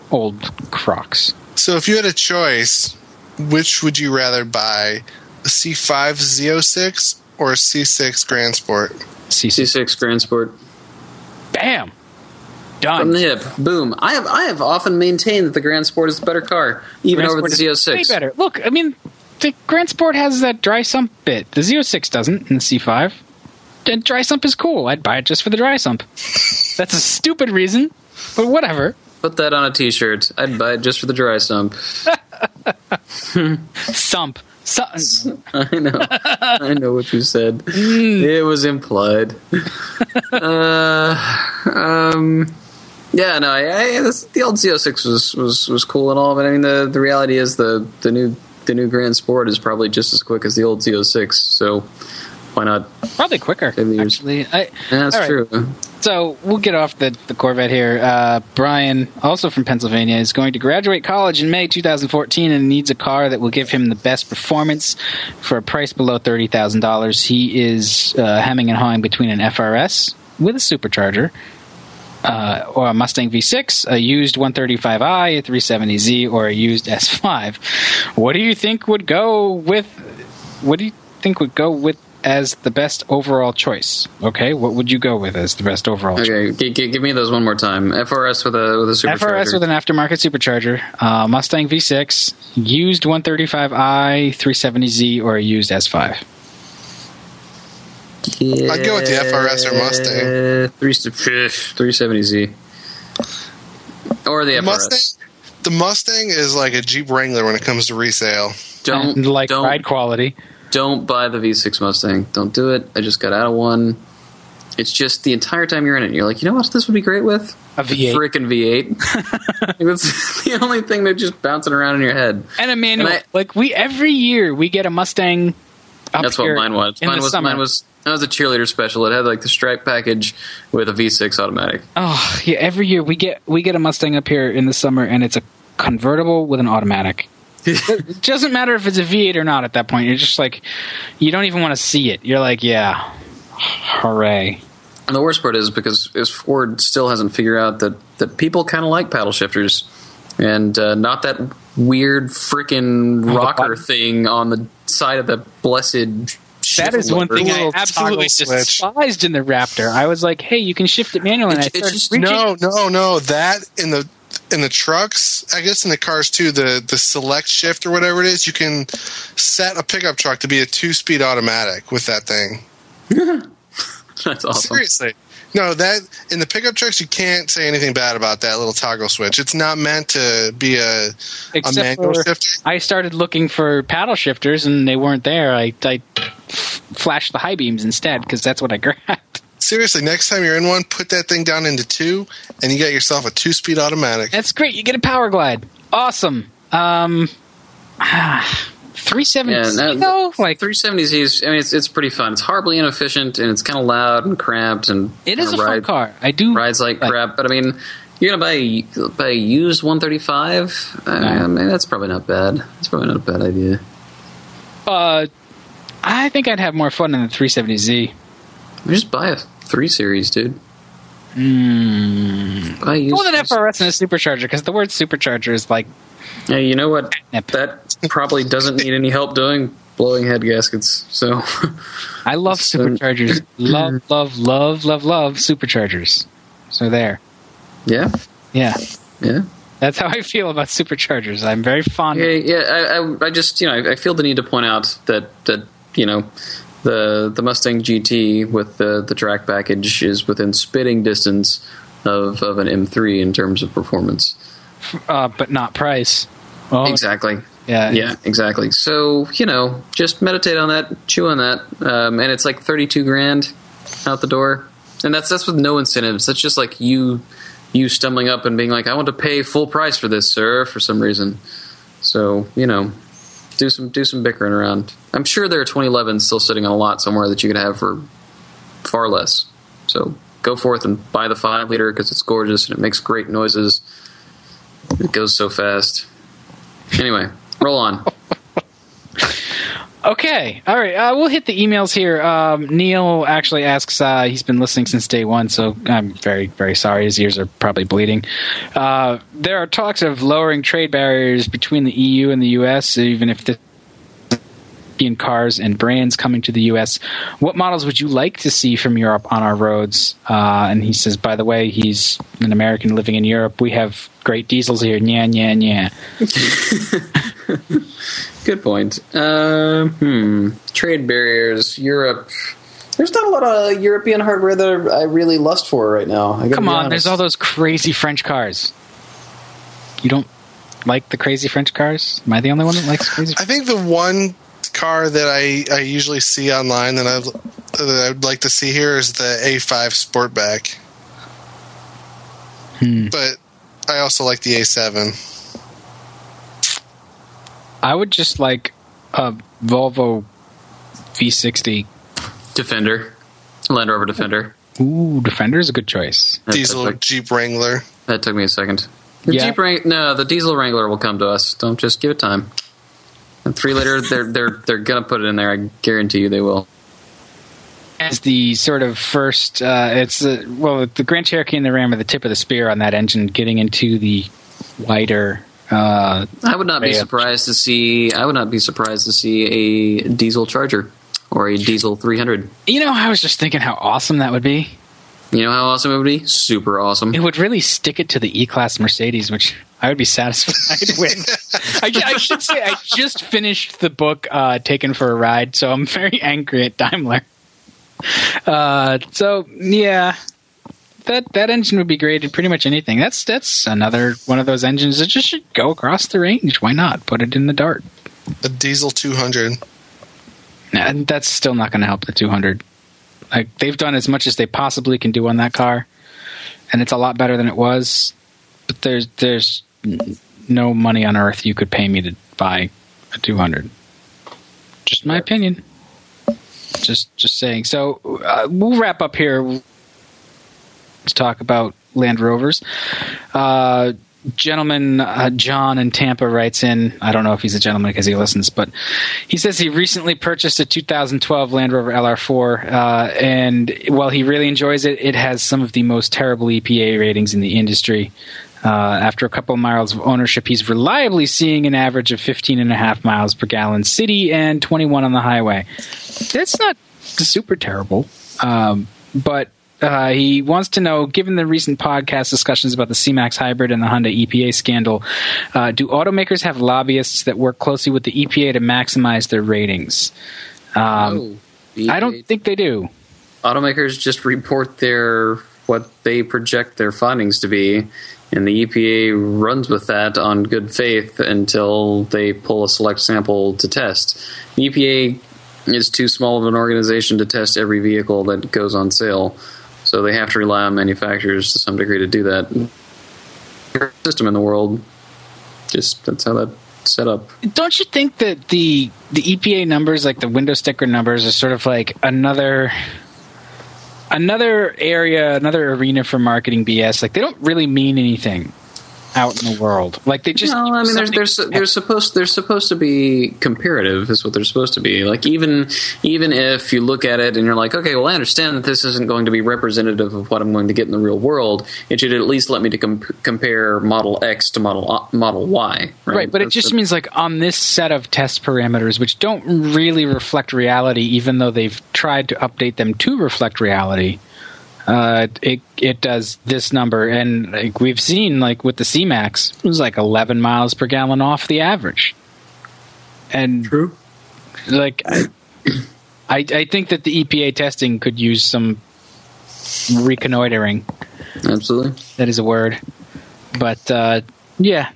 Speaker 1: old Crocs.
Speaker 3: So if you had a choice, which would you rather buy? A C5 Z06 or a C6 Grand Sport?
Speaker 2: C6 Grand Sport.
Speaker 1: Bam! Done.
Speaker 2: From the hip. Boom. I have often maintained that the Grand Sport is the better car, even over the Z06.
Speaker 1: Way better. Look, I mean, the Grand Sport has that dry sump bit. The Z06 doesn't in the C5. And dry sump is cool. I'd buy it just for the dry sump. That's a stupid reason, but whatever.
Speaker 2: Put that on a t-shirt. I'd buy it just for the dry sump.
Speaker 1: Sump.
Speaker 2: I know what you said. It was implied. The old Z06 was cool and all, but I mean the reality is the new Grand Sport is probably just as quick as the old Z06. So why not?
Speaker 1: Probably quicker. Actually,
Speaker 2: that's true.
Speaker 1: So we'll get off the Corvette here. Brian, also from Pennsylvania, is going to graduate college in May 2014 and needs a car that will give him the best performance for a price below $30,000. He is hemming and hawing between an FRS with a supercharger, or a Mustang V6, a used 135i, a 370Z, or a used S5. What do you think would go with as the best overall choice? Okay, what would you go with as the best overall choice?
Speaker 2: Okay, give me those one more time. FRS with a supercharger.
Speaker 1: FRS with an aftermarket supercharger, Mustang V6, used 135i, 370Z, or a used S5.
Speaker 2: Yeah,
Speaker 3: I'd go with the FRS or Mustang.
Speaker 2: 370Z. Or the FRS.
Speaker 3: The Mustang is like a Jeep Wrangler when it comes to resale.
Speaker 1: Don't ride quality.
Speaker 2: Don't buy the V6 Mustang. Don't do it. I just got out of one. It's just the entire time you're in it, you're like, you know what this would be great with?
Speaker 1: A V8.
Speaker 2: Frickin' V8. That's the only thing that's just bouncing around in your head.
Speaker 1: And a manual. Every year we get a Mustang up
Speaker 2: That's
Speaker 1: here
Speaker 2: what mine was. Mine was a cheerleader special. It had like the stripe package with a V6 automatic.
Speaker 1: Oh, yeah, every year we get a Mustang up here in the summer, and it's a convertible with an automatic. It doesn't matter if it's a V8 or not at that point. You're just like, you don't even want to see it. You're like, yeah, hooray.
Speaker 2: And the worst part is because Ford still hasn't figured out that people kind of like paddle shifters and not that weird freaking rocker thing on the side of the blessed
Speaker 1: That is one thing I absolutely despised in the Raptor. I was like, hey, you can shift it manually.
Speaker 3: No. That in the trucks, I guess in the cars too, the select shift or whatever it is, you can set a pickup truck to be a 2-speed automatic with that thing.
Speaker 2: That's awesome.
Speaker 3: Seriously. No, that in the pickup trucks, you can't say anything bad about that little toggle switch. It's not meant to be a manual shifter.
Speaker 1: I started looking for paddle shifters, and they weren't there. I flashed the high beams instead, because that's what I grabbed.
Speaker 3: Seriously, next time you're in one, put that thing down into 2, and you get yourself a 2-speed automatic.
Speaker 1: That's great. You get a Power Glide. Awesome. 370Z though?
Speaker 2: Like 370Z is, I mean, it's pretty fun. It's horribly inefficient, and it's kind of loud and cramped, and
Speaker 1: it is a fun car. I do
Speaker 2: rides like crap, but I mean, you're gonna buy a used 135. I mean, that's probably not bad. It's probably not a bad idea.
Speaker 1: I think I'd have more fun in the 370Z.
Speaker 2: Just buy a 3 Series, dude.
Speaker 1: More than FRS and a supercharger, because the word supercharger is like.
Speaker 2: Yeah, you know what? That probably doesn't need any help doing, blowing head gaskets. So,
Speaker 1: I love superchargers. love superchargers. So there.
Speaker 2: Yeah.
Speaker 1: That's how I feel about superchargers. I'm very fond.
Speaker 2: I just I feel the need to point out that the Mustang GT with the track package is within spitting distance of an M3 in terms of performance.
Speaker 1: But not price. Oh,
Speaker 2: exactly.
Speaker 1: Yeah,
Speaker 2: exactly. So, just meditate on that, chew on that. And it's like $32,000 out the door. And that's with no incentives. That's just like you stumbling up and being like, I want to pay full price for this, sir, for some reason. So, do some bickering around. I'm sure there are 2011s still sitting on a lot somewhere that you could have for far less. So go forth and buy the 5-liter because it's gorgeous and it makes great noises. It goes so fast. Anyway, roll on.
Speaker 1: Okay. All right. We'll hit the emails here. Neil actually asks, he's been listening since day one, so I'm very, very sorry. His ears are probably bleeding. There are talks of lowering trade barriers between the EU and the U.S., even if the European cars and brands coming to the U.S. What models would you like to see from Europe on our roads? And he says, by the way, he's an American living in Europe. We have great diesels here. Nya, nya, nya.
Speaker 2: Good point. Trade barriers, Europe. There's not a lot of European hardware that I really lust for right now.
Speaker 1: Come on, there's all those crazy French cars. You don't like the crazy French cars? Am I the only one that likes crazy?
Speaker 3: I think the one car that I usually see online that I'd like to see here is the A5 Sportback. But I also like the A7.
Speaker 1: I would just like a Volvo V60
Speaker 2: Defender, Land Rover Defender.
Speaker 1: Ooh, Defender is a good choice.
Speaker 3: Diesel Jeep Wrangler.
Speaker 2: That took me a second. The diesel Wrangler will come to us. Don't just give it time. And 3-liter, they're gonna put it in there. I guarantee you they will.
Speaker 1: As the sort of first, the Grand Cherokee and the Ram are the tip of the spear on that engine, getting into the wider.
Speaker 2: I would not be surprised to see a diesel Charger or a diesel 300.
Speaker 1: You know, I was just thinking how awesome that would be.
Speaker 2: You know how awesome it would be? Super awesome.
Speaker 1: It would really stick it to the E-Class Mercedes, which I would be satisfied with. I should say I just finished the book Taken for a Ride, so I'm very angry at Daimler. So yeah, that engine would be great in pretty much anything. That's another one of those engines that just should go across the range. Why not put it in the Dart?
Speaker 3: A diesel 200.
Speaker 1: Nah, that's still not going to help the 200. Like, they've done as much as they possibly can do on that car, and it's a lot better than it was. But there's no money on earth you could pay me to buy a 200. Just my opinion. Just saying. So we'll wrap up here. Let's talk about Land Rovers. Gentleman John in Tampa writes in, I don't know if he's a gentleman because he listens, but he says he recently purchased a 2012 Land Rover LR4, and while he really enjoys it, it has some of the most terrible EPA ratings in the industry. After a couple of miles of ownership, he's reliably seeing an average of 15.5 miles per gallon city and 21 on the highway. That's not super terrible, but he wants to know, given the recent podcast discussions about the C-Max hybrid and the Honda EPA scandal, do automakers have lobbyists that work closely with the EPA to maximize their ratings?
Speaker 2: No,
Speaker 1: I don't think they do.
Speaker 2: Automakers just report what they project their findings to be, and the EPA runs with that on good faith until they pull a select sample to test. The EPA is too small of an organization to test every vehicle that goes on sale. So they have to rely on manufacturers to some degree to do that. The system in the world, that's how that's set up.
Speaker 1: Don't you think that the EPA numbers, like the window sticker numbers, are sort of like another area, another arena for marketing BS? Like, they don't really mean anything out in the world. Like, they just...
Speaker 2: No, I mean, they're supposed to be comparative, is what they're supposed to be. Like, even if you look at it and you're like, okay, well, I understand that this isn't going to be representative of what I'm going to get in the real world, it should at least let me to compare Model X to Model Y.
Speaker 1: Right, but it just means, like, on this set of test parameters, which don't really reflect reality, even though they've tried to update them to reflect reality, it does this number, and like we've seen, like with the C-Max, it was like 11 miles per gallon off the average. And
Speaker 2: true.
Speaker 1: Like, I think that the EPA testing could use some reconnoitering.
Speaker 2: Absolutely,
Speaker 1: that is a word. But yeah,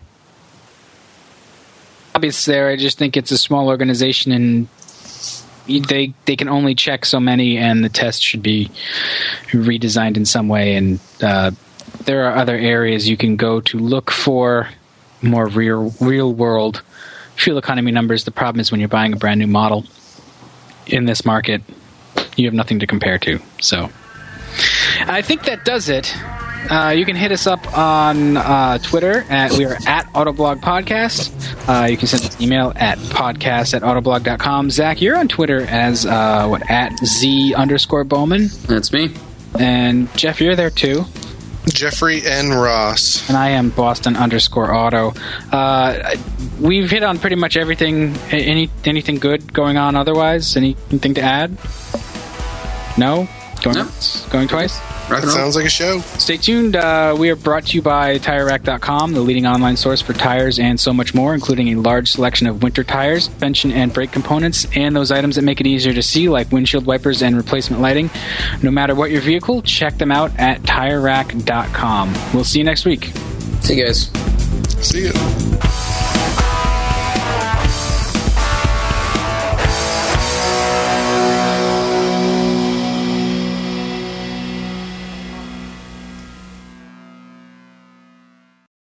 Speaker 1: obviously, there. I just think it's a small organization, and they can only check so many, and the test should be redesigned in some way. And there are other areas you can go to look for more real world fuel economy numbers. The problem is when you're buying a brand new model in this market, you have nothing to compare to. So I think that does it You can hit us up on Twitter. We are at Autoblog Podcast. You can send us an email at podcast@autoblog.com. Zach, you're on Twitter as at Z_Bowman.
Speaker 2: That's me.
Speaker 1: And Jeff, you're there too.
Speaker 3: Jeffrey N. Ross.
Speaker 1: And I am Boston_Auto. We've hit on pretty much everything. Anything good going on otherwise? Anything to add? No? Going once? Going twice?
Speaker 3: That sounds like a show.
Speaker 1: Stay tuned. We are brought to you by TireRack.com, the leading online source for tires and so much more, including a large selection of winter tires, suspension and brake components, and those items that make it easier to see, like windshield wipers and replacement lighting. No matter what your vehicle, check them out at TireRack.com. We'll see you next week.
Speaker 2: See you guys.
Speaker 3: See you.